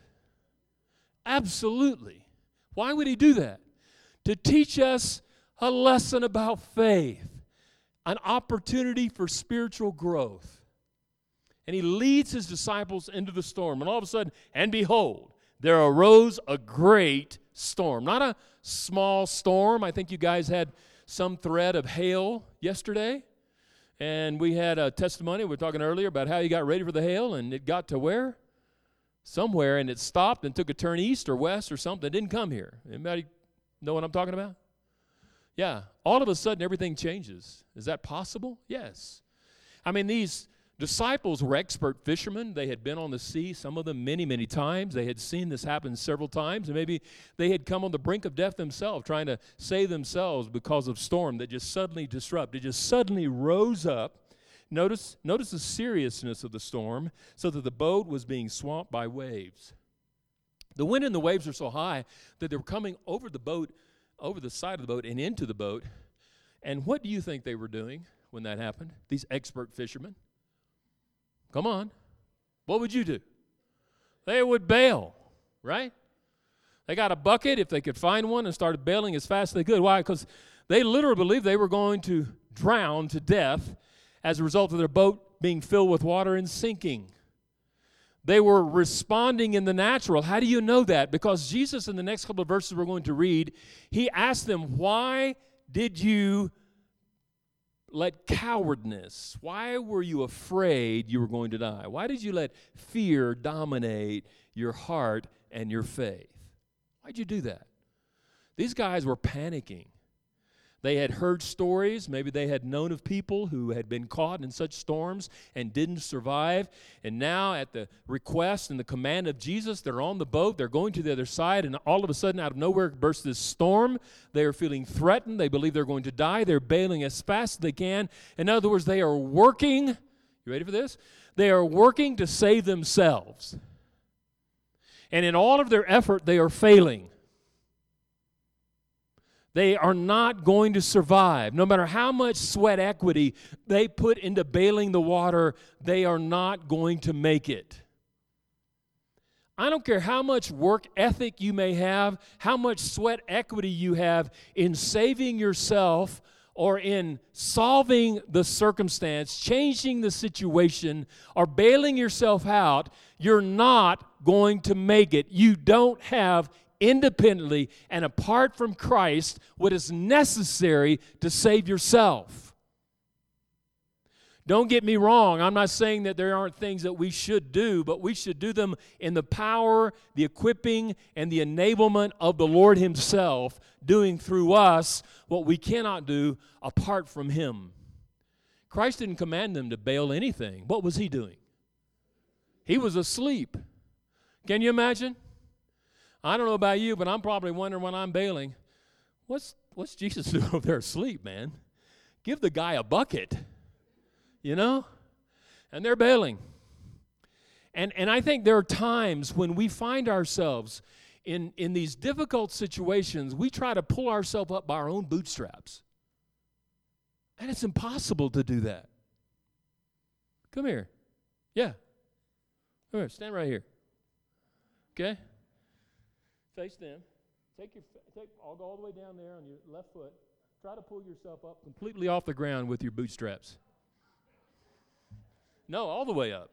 Absolutely. Why would he do that? To teach us a lesson about faith, an opportunity for spiritual growth. And he leads his disciples into the storm. And all of a sudden, and behold, there arose a great storm. Not a small storm. I think you guys had some thread of hail yesterday. And we had a testimony, we were talking earlier about how you got ready for the hail, and it got to where? Somewhere, and it stopped and took a turn east or west or something. It didn't come here. Anybody know what I'm talking about? Yeah. All of a sudden, everything changes. Is that possible? Yes. I mean, these disciples were expert fishermen. They had been on the sea, some of them many, many times. They had seen this happen several times, and maybe they had come on the brink of death themselves, trying to save themselves because of storm that just suddenly disrupted. It just suddenly rose up. Notice, notice the seriousness of the storm, so that the boat was being swamped by waves. The wind and the waves were so high that they were coming over the boat, over the side of the boat and into the boat. And what do you think they were doing when that happened? These expert fishermen. Come on. What would you do? They would bail, right? They got a bucket, if they could find one, and started bailing as fast as they could. Why? Because they literally believed they were going to drown to death as a result of their boat being filled with water and sinking. They were responding in the natural. How do you know that? Because Jesus, in the next couple of verses we're going to read, he asked them, why did you let cowardness, why were you afraid you were going to die? Why did you let fear dominate your heart and your faith? Why'd you do that? These guys were panicking. They had heard stories. Maybe they had known of people who had been caught in such storms and didn't survive. And now, at the request and the command of Jesus, they're on the boat. They're going to the other side. And all of a sudden, out of nowhere, bursts this storm. They are feeling threatened. They believe they're going to die. They're bailing as fast as they can. In other words, they are working. You ready for this? They are working to save themselves. And in all of their effort, they are failing. They are not going to survive. No matter how much sweat equity they put into bailing the water, they are not going to make it. I don't care how much work ethic you may have, how much sweat equity you have in saving yourself or in solving the circumstance, changing the situation, or bailing yourself out, you're not going to make it. You don't have independently and apart from Christ what is necessary to save yourself. Don't get me wrong. I'm not saying that there aren't things that we should do, but we should do them in the power, the equipping, and the enablement of the Lord himself, doing through us what we cannot do apart from him. Christ didn't command them to bail anything. What was he doing? He was asleep. Can you imagine? I don't know about you, but I'm probably wondering when I'm bailing, what's what's Jesus doing over there asleep, man? Give the guy a bucket, you know? And they're bailing. And and I think there are times when we find ourselves in, in these difficult situations, we try to pull ourselves up by our own bootstraps. And it's impossible to do that. Come here. Yeah. Come here, stand right here. Okay? Face them. Take your take all, all the way down there on your left foot. Try to pull yourself up completely off the ground with your bootstraps. No, all the way up.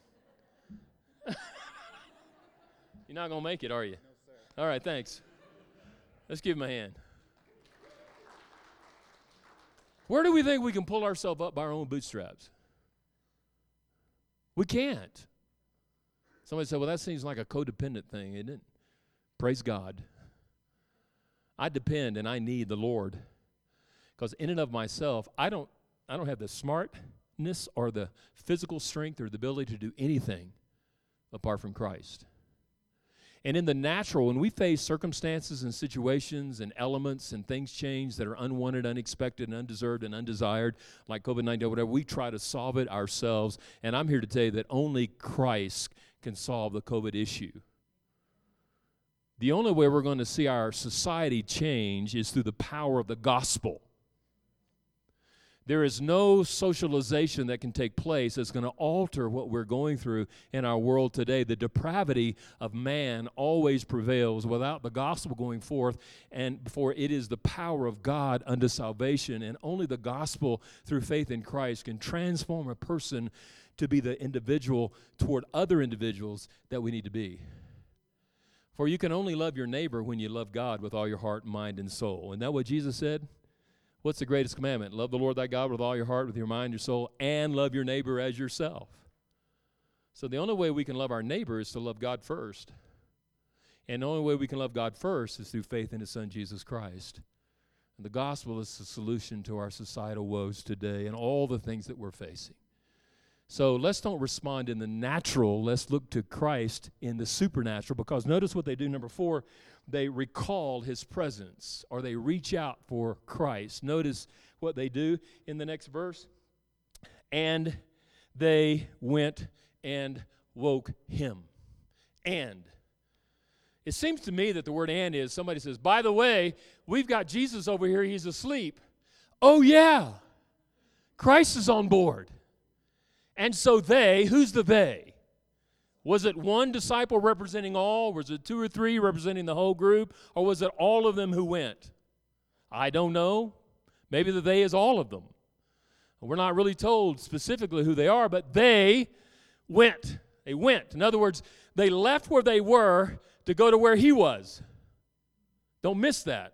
You're not going to make it, are you? No, sir. All right, thanks. Let's give him a hand. Where do we think we can pull ourselves up by our own bootstraps? We can't. Somebody said, well, that seems like a codependent thing, isn't it? Praise God. I depend and I need the Lord. Because in and of myself, I don't I don't have the smartness or the physical strength or the ability to do anything apart from Christ. And in the natural, when we face circumstances and situations and elements and things change that are unwanted, unexpected, and undeserved and undesired, like COVID nineteen or whatever, we try to solve it ourselves. And I'm here to tell you that only Christ can solve the COVID issue. The only way we're going to see our society change is through the power of the gospel. There is no socialization that can take place that's going to alter what we're going through in our world today. The depravity of man always prevails without the gospel going forth, and for it is the power of God unto salvation, and only the gospel through faith in Christ can transform a person to be the individual toward other individuals that we need to be. For you can only love your neighbor when you love God with all your heart, mind, and soul. Isn't that what Jesus said? What's the greatest commandment? Love the Lord thy God with all your heart, with your mind, your soul, and love your neighbor as yourself. So the only way we can love our neighbor is to love God first. And the only way we can love God first is through faith in his Son, Jesus Christ. And the gospel is the solution to our societal woes today and all the things that we're facing. So let's don't respond in the natural. Let's look to Christ in the supernatural, because notice what they do. Number four, they recall his presence, or they reach out for Christ. Notice what they do in the next verse. And they went and woke him. And. It seems to me that the word and is, somebody says, by the way, we've got Jesus over here, he's asleep. Oh yeah, Christ is on board. And so they, who's the they? Was it one disciple representing all? Was it two or three representing the whole group? Or was it all of them who went? I don't know. Maybe the they is all of them. We're not really told specifically who they are, but they went. They went. In other words, they left where they were to go to where he was. Don't miss that.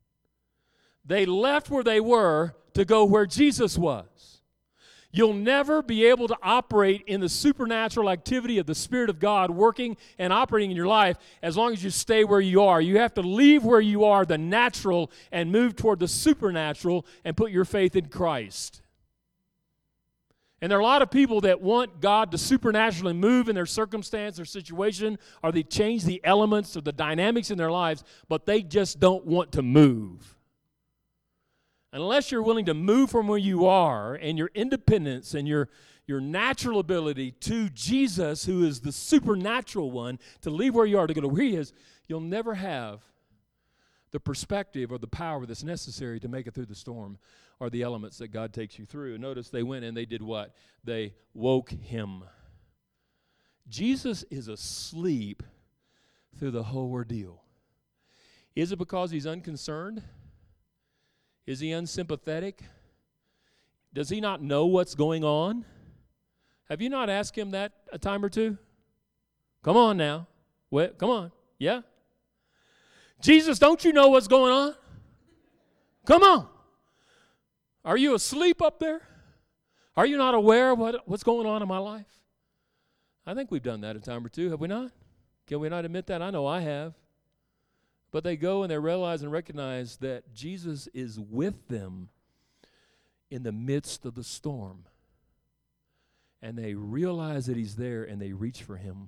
They left where they were to go where Jesus was. You'll never be able to operate in the supernatural activity of the Spirit of God working and operating in your life as long as you stay where you are. You have to leave where you are, the natural, and move toward the supernatural and put your faith in Christ. And there are a lot of people that want God to supernaturally move in their circumstance or situation, or they change the elements or the dynamics in their lives, but they just don't want to move. Unless you're willing to move from where you are and your independence and your, your natural ability to Jesus, who is the supernatural one, to leave where you are to go to where he is, you'll never have the perspective or the power that's necessary to make it through the storm or the elements that God takes you through. Notice they went and they did what? They woke him. Jesus is asleep through the whole ordeal. Is it because he's unconcerned? Is he unsympathetic? Does he not know what's going on? Have you not asked him that a time or two? Come on now. Wait, come on. Yeah? Jesus, don't you know what's going on? Come on. Are you asleep up there? Are you not aware of what, what's going on in my life? I think we've done that a time or two, have we not? Can we not admit that? I know I have. But they go and they realize and recognize that Jesus is with them in the midst of the storm. And they realize that he's there and they reach for him.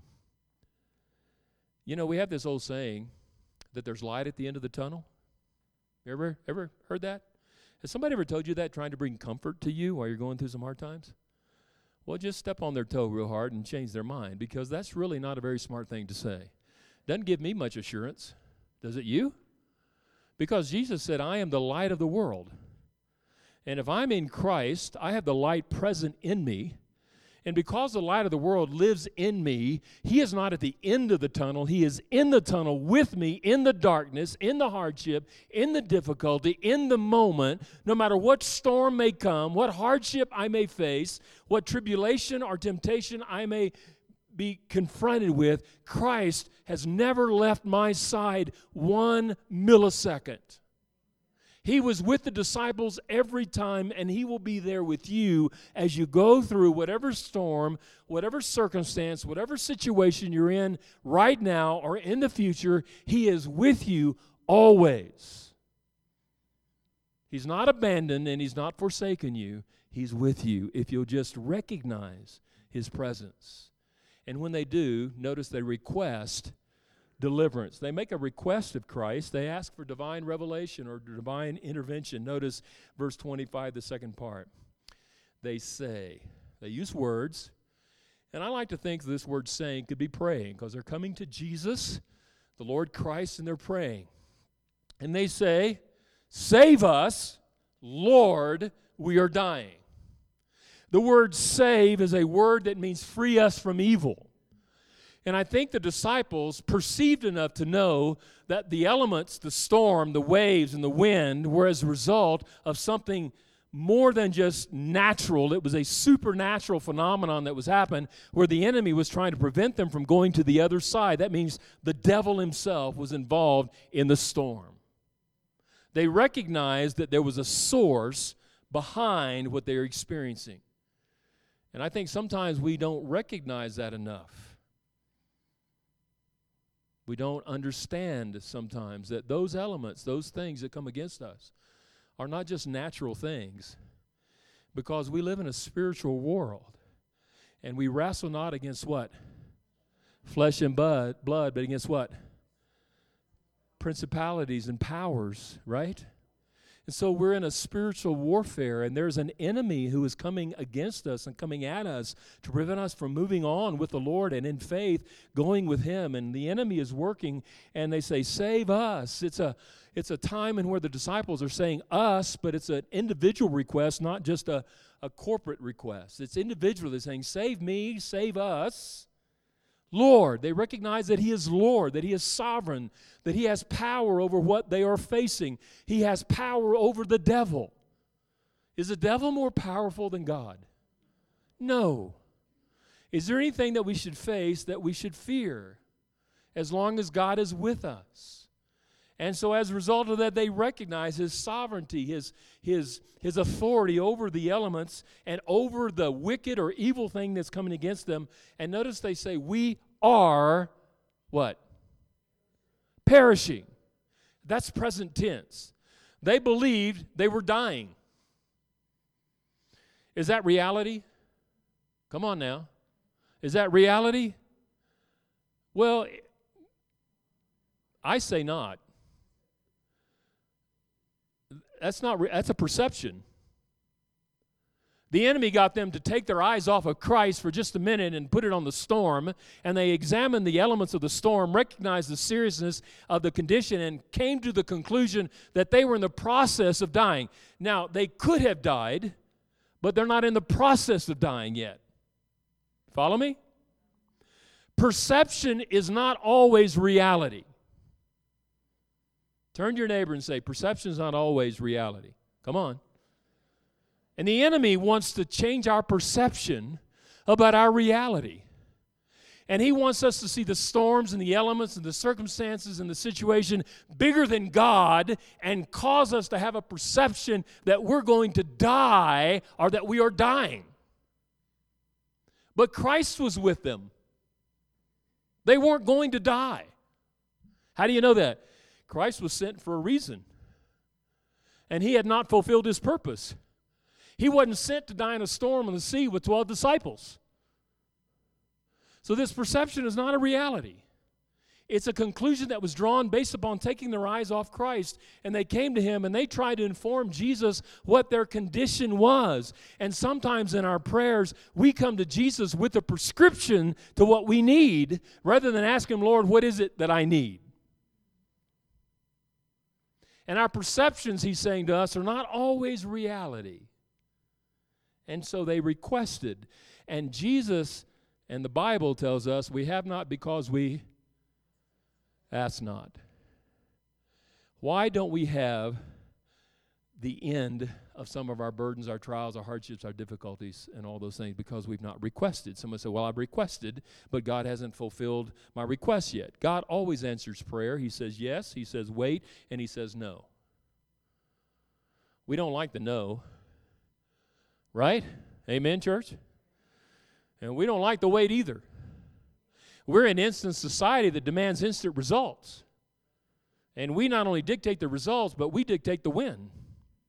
You know, we have this old saying that there's light at the end of the tunnel. You ever, ever heard that? Has somebody ever told you that, trying to bring comfort to you while you're going through some hard times? Well, just step on their toe real hard and change their mind, because that's really not a very smart thing to say. Doesn't give me much assurance. Does it you? Because Jesus said, I am the light of the world. And if I'm in Christ, I have the light present in me. And because the light of the world lives in me, he is not at the end of the tunnel. He is in the tunnel with me, in the darkness, in the hardship, in the difficulty, in the moment. No matter what storm may come, what hardship I may face, what tribulation or temptation I may be confronted with, Christ has never left my side one millisecond. He was with the disciples every time, and he will be there with you as you go through whatever storm, whatever circumstance, whatever situation you're in right now or in the future. He is with you always. He's not abandoned and he's not forsaken you. He's with you if you'll just recognize his presence. And when they do, notice they request deliverance. They make a request of Christ. They ask for divine revelation or divine intervention. Notice verse twenty-five, the second part. They say, they use words, and I like to think this word saying could be praying, because they're coming to Jesus, the Lord Christ, and they're praying. And they say, "Save us, Lord, we are dying." The word save is a word that means free us from evil. And I think the disciples perceived enough to know that the elements, the storm, the waves, and the wind were as a result of something more than just natural. It was a supernatural phenomenon that was happening where the enemy was trying to prevent them from going to the other side. That means the devil himself was involved in the storm. They recognized that there was a source behind what they were experiencing. And I think sometimes we don't recognize that enough. We don't understand sometimes that those elements, those things that come against us, are not just natural things, because we live in a spiritual world, and we wrestle not against what? Flesh and blood, blood, but against what? Principalities and powers, right? And so we're in a spiritual warfare, and there's an enemy who is coming against us and coming at us to prevent us from moving on with the Lord and in faith going with Him. And the enemy is working, and they say, "Save us." It's a, it's a time in where the disciples are saying us, but it's an individual request, not just a, a corporate request. It's individually saying, "Save me, save us, Lord." They recognize that He is Lord, that He is sovereign, that He has power over what they are facing. He has power over the devil. Is the devil more powerful than God? No. Is there anything that we should face that we should fear as long as God is with us? And so as a result of that, they recognize His sovereignty, His, His, His authority over the elements and over the wicked or evil thing that's coming against them. And notice they say, "We are," what? "Perishing." That's present tense. They believed they were dying. Is that reality? Come on now. Is that reality? Well, I say not. That's not, that's a perception. The enemy got them to take their eyes off of Christ for just a minute and put it on the storm, and they examined the elements of the storm, recognized the seriousness of the condition, and came to the conclusion that they were in the process of dying. Now, they could have died, but they're not in the process of dying yet. Follow me? Perception is not always reality. Turn to your neighbor and say, perception is not always reality. Come on. And the enemy wants to change our perception about our reality. And he wants us to see the storms and the elements and the circumstances and the situation bigger than God, and cause us to have a perception that we're going to die or that we are dying. But Christ was with them. They weren't going to die. How do you know that? Christ was sent for a reason. And He had not fulfilled His purpose. He wasn't sent to die in a storm on the sea with twelve disciples. So this perception is not a reality. It's a conclusion that was drawn based upon taking their eyes off Christ, and they came to Him and they tried to inform Jesus what their condition was. And sometimes in our prayers, we come to Jesus with a prescription to what we need, rather than ask Him, "Lord, what is it that I need?" And our perceptions, He's saying to us, are not always reality. And so they requested. And Jesus and the Bible tells us we have not because we ask not. Why don't we have the end of some of our burdens, our trials, our hardships, our difficulties, and all those things? Because we've not requested. Someone said, "Well, I've requested, but God hasn't fulfilled my request yet." God always answers prayer. He says yes, He says wait, and He says no. We don't like the no. Right? Amen, church? And we don't like the wait either. We're an instant society that demands instant results. And we not only dictate the results, but we dictate the when.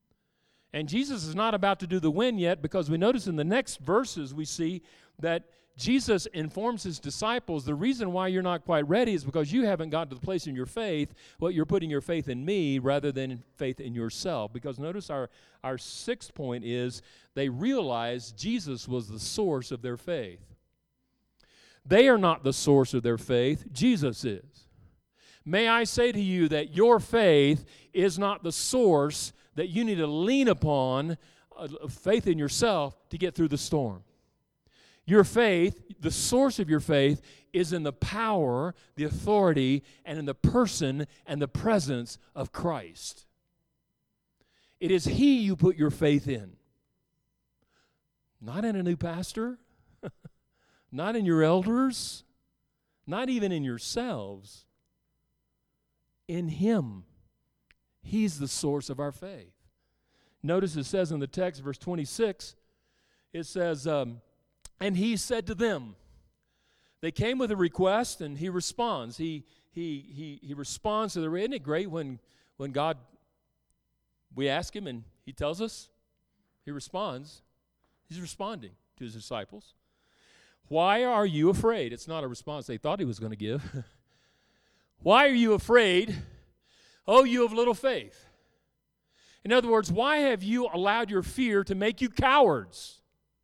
And Jesus is not about to do the when yet, because we notice in the next verses we see that Jesus informs his disciples, the reason why you're not quite ready is because you haven't gotten to the place in your faith, well, you're putting your faith in me rather than faith in yourself. Because notice our, our sixth point is they realized Jesus was the source of their faith. They are not the source of their faith, Jesus is. May I say to you that your faith is not the source that you need to lean upon, uh, faith in yourself, to get through the storm. Your faith, the source of your faith, is in the power, the authority, and in the person and the presence of Christ. It is He you put your faith in. Not in a new pastor, not in your elders, not even in yourselves. In Him. He's the source of our faith. Notice it says in the text, verse twenty-six, it says, um, and He said to them, they came with a request, and He responds. He he he he responds to the. Isn't it great when when God, we ask Him and He tells us? He responds. He's responding to His disciples. Why are you afraid? It's not a response they thought He was going to give. Why are you afraid, oh, you of little faith? In other words, why have you allowed your fear to make you cowards?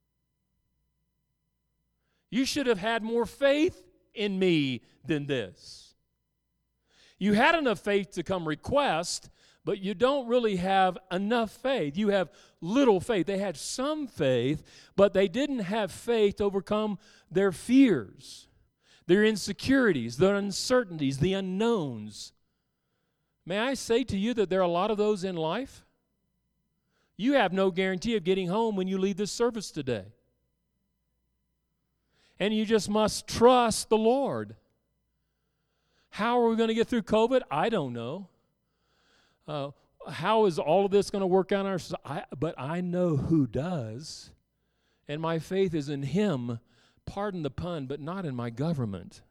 You should have had more faith in me than this. You had enough faith to come request, but you don't really have enough faith. You have little faith. They had some faith, but they didn't have faith to overcome their fears, their insecurities, their uncertainties, the unknowns. May I say to you that there are a lot of those in life? You have no guarantee of getting home when you leave this service today. And you just must trust the Lord. How are we going to get through COVID? I don't know. Uh, how is all of this going to work out in our society? But I know who does. And my faith is in Him, pardon the pun, but not in my government.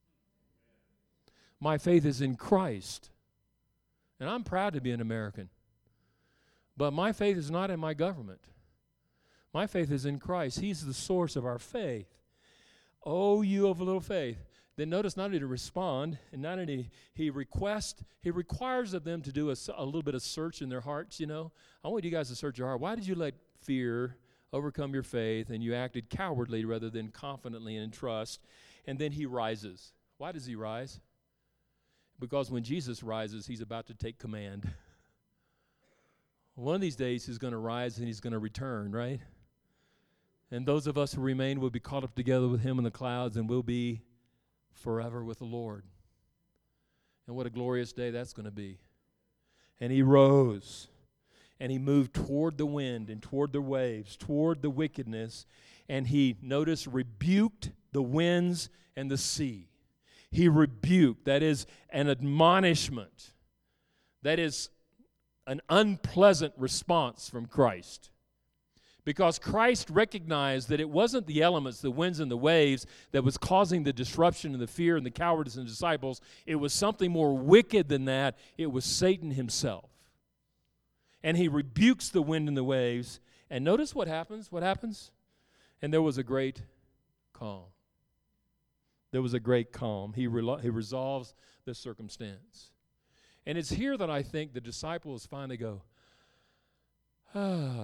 My faith is in Christ. And I'm proud to be an American. But my faith is not in my government. My faith is in Christ. He's the source of our faith. Oh, you of little faith. Then notice not only to respond, and not only he requests, he requires of them to do a, a little bit of search in their hearts, you know. I want you guys to search your heart. Why did you let fear overcome your faith, and you acted cowardly rather than confidently and in trust? And then he rises. Why does he rise? Because when Jesus rises, he's about to take command. One of these days, he's going to rise and he's going to return, right? And those of us who remain will be caught up together with him in the clouds, and we'll be forever with the Lord. And what a glorious day that's going to be. And he rose, and he moved toward the wind and toward the waves, toward the wickedness, and he, notice, rebuked the winds and the sea. He rebuked, that is an admonishment. That is an unpleasant response from Christ. Because Christ recognized that it wasn't the elements, the winds and the waves, that was causing the disruption and the fear and the cowardice in the disciples. It was something more wicked than that. It was Satan himself. And he rebukes the wind and the waves. And notice what happens. What happens? And there was a great calm. There was a great calm. He, re- he resolves the circumstance. And it's here that I think the disciples finally go, ah,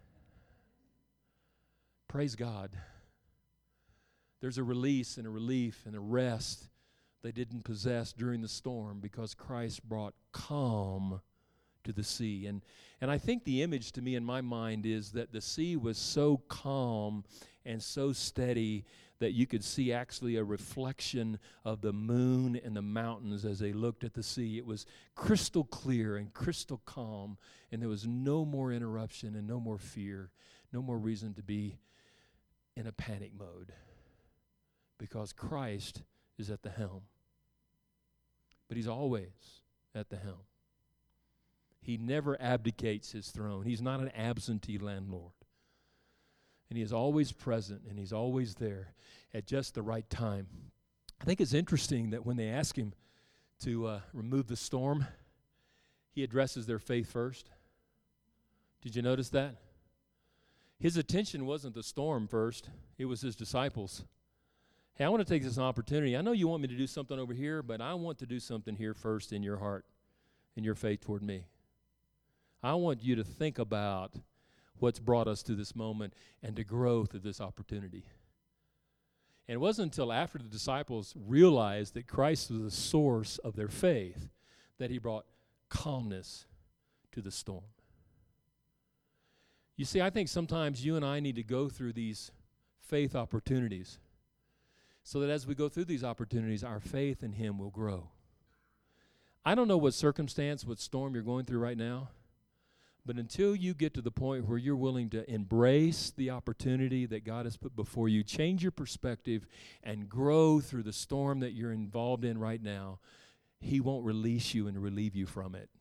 praise God. There's a release and a relief and a rest they didn't possess during the storm because Christ brought calm to the sea. And, and I think the image to me in my mind is that the sea was so calm and so steady that you could see actually a reflection of the moon and the mountains as they looked at the sea. It was crystal clear and crystal calm, and there was no more interruption and no more fear, no more reason to be in a panic mode because Christ is at the helm. But he's always at the helm. He never abdicates his throne. He's not an absentee landlord. And he is always present, and he's always there at just the right time. I think it's interesting that when they ask him to uh, remove the storm, he addresses their faith first. Did you notice that? His attention wasn't the storm first. It was his disciples. Hey, I want to take this opportunity. I know you want me to do something over here, but I want to do something here first in your heart, in your faith toward me. I want you to think about what's brought us to this moment and to grow through this opportunity. And it wasn't until after the disciples realized that Christ was the source of their faith that he brought calmness to the storm. You see, I think sometimes you and I need to go through these faith opportunities so that as we go through these opportunities, our faith in him will grow. I don't know what circumstance, what storm you're going through right now, but until you get to the point where you're willing to embrace the opportunity that God has put before you, change your perspective, and grow through the storm that you're involved in right now, he won't release you and relieve you from it.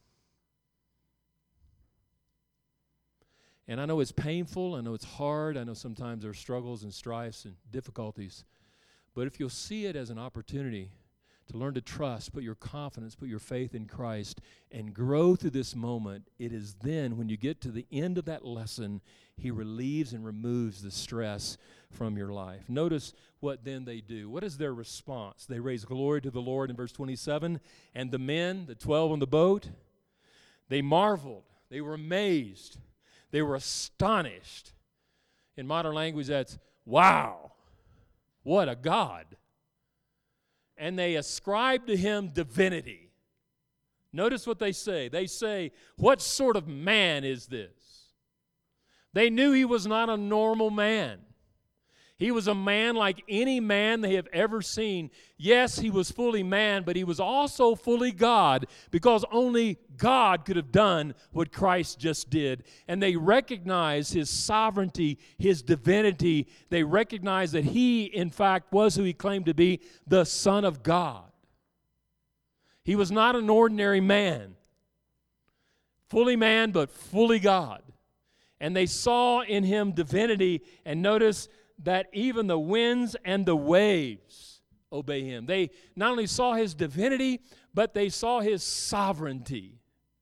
And I know it's painful. I know it's hard. I know sometimes there are struggles and strifes and difficulties. But if you'll see it as an opportunity to learn to trust, put your confidence, put your faith in Christ, and grow through this moment, it is then when you get to the end of that lesson, he relieves and removes the stress from your life. Notice what then they do. What is their response? They raise glory to the Lord in verse twenty-seven. And the men, the twelve on the boat, they marveled. They were amazed. They were astonished. In modern language, that's, wow, what a God. And they ascribe to him divinity. Notice what they say. They say, what sort of man is this? They knew he was not a normal man. He was a man like any man they have ever seen. Yes, he was fully man, but he was also fully God, because only God could have done what Christ just did. And they recognized his sovereignty, his divinity. They recognized that he, in fact, was who he claimed to be, the Son of God. He was not an ordinary man. Fully man, but fully God. And they saw in him divinity, and notice that even the winds and the waves obey him. They not only saw his divinity, but they saw his sovereignty.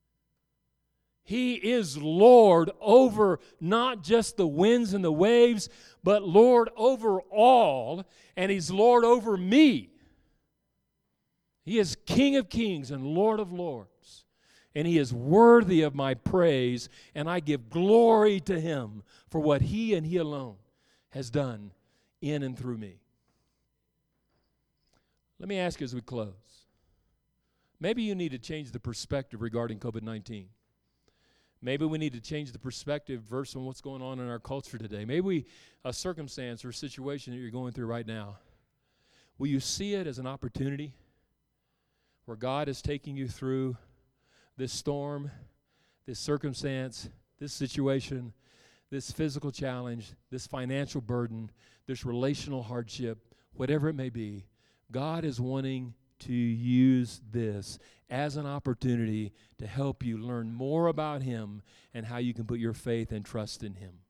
He is Lord over not just the winds and the waves, but Lord over all, and he's Lord over me. He is King of kings and Lord of lords, and he is worthy of my praise, and I give glory to him for what he and he alone has done in and through me. Let me ask you as we close. Maybe you need to change the perspective regarding covid nineteen. Maybe we need to change the perspective versus on what's going on in our culture today. Maybe we, a circumstance or a situation that you're going through right now, will you see it as an opportunity where God is taking you through this storm, this circumstance, this situation, this physical challenge, this financial burden, this relational hardship, whatever it may be? God is wanting to use this as an opportunity to help you learn more about him and how you can put your faith and trust in him.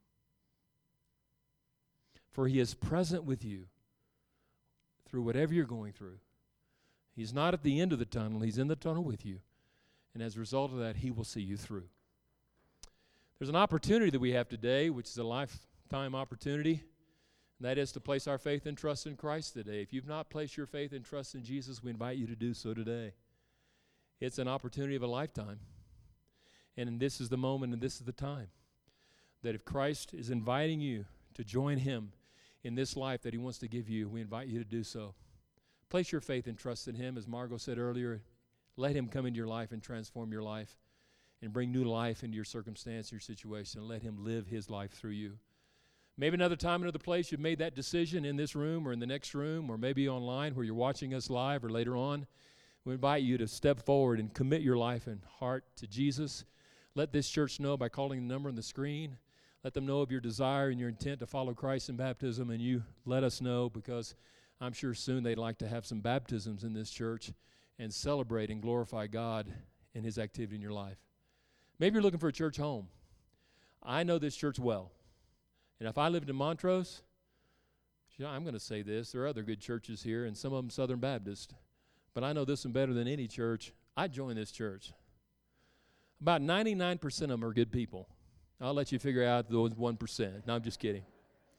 For he is present with you through whatever you're going through. He's not at the end of the tunnel. He's in the tunnel with you. And as a result of that, he will see you through. There's an opportunity that we have today, which is a lifetime opportunity, and that is to place our faith and trust in Christ today. If you've not placed your faith and trust in Jesus, we invite you to do so today. It's an opportunity of a lifetime, and this is the moment and this is the time that if Christ is inviting you to join him in this life that he wants to give you, we invite you to do so. Place your faith and trust in him. As Margot said earlier, let him come into your life and transform your life and bring new life into your circumstance, your situation, and let him live his life through you. Maybe another time, another place, you've made that decision in this room or in the next room or maybe online where you're watching us live or later on. We invite you to step forward and commit your life and heart to Jesus. Let this church know by calling the number on the screen. Let them know of your desire and your intent to follow Christ in baptism, and you let us know, because I'm sure soon they'd like to have some baptisms in this church and celebrate and glorify God in his activity in your life. Maybe you're looking for a church home. I know this church well. And if I lived in Montrose, you know, I'm going to say this. There are other good churches here, and some of them Southern Baptist. But I know this one better than any church. I'd join this church. About ninety-nine percent of them are good people. I'll let you figure out those one percent. No, I'm just kidding.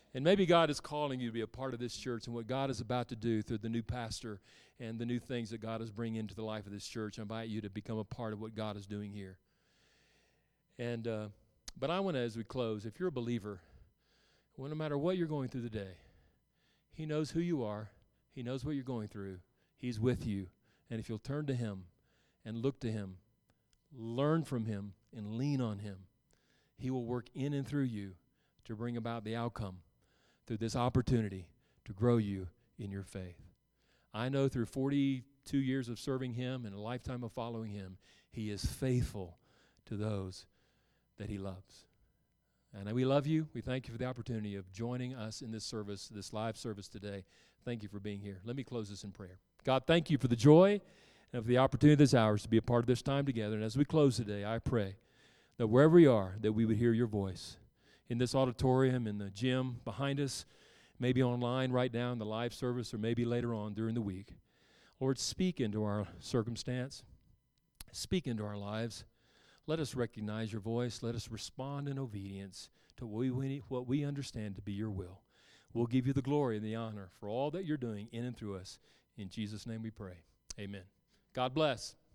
And maybe God is calling you to be a part of this church and what God is about to do through the new pastor and the new things that God is bringing into the life of this church. I invite you to become a part of what God is doing here. And uh, but I want to, as we close, if you're a believer, well, no matter what you're going through today, He knows who you are. He knows what you're going through. He's with you. And if you'll turn to Him and look to Him, learn from Him, and lean on Him, He will work in and through you to bring about the outcome through this opportunity to grow you in your faith. I know through forty-two years of serving Him and a lifetime of following Him, He is faithful to those that He loves. And we love you. We thank you for the opportunity of joining us in this service, this live service today. Thank you for being here. Let me close this in prayer. God, thank you for the joy and for the opportunity this hour to be a part of this time together. And as we close today, I pray that wherever we are, that we would hear your voice. In this auditorium, in the gym behind us, maybe online right now in the live service, or maybe later on during the week. Lord, speak into our circumstance. Speak into our lives. Let us recognize your voice. Let us respond in obedience to what we, what we understand to be your will. We'll give you the glory and the honor for all that you're doing in and through us. In Jesus' name we pray. Amen. God bless.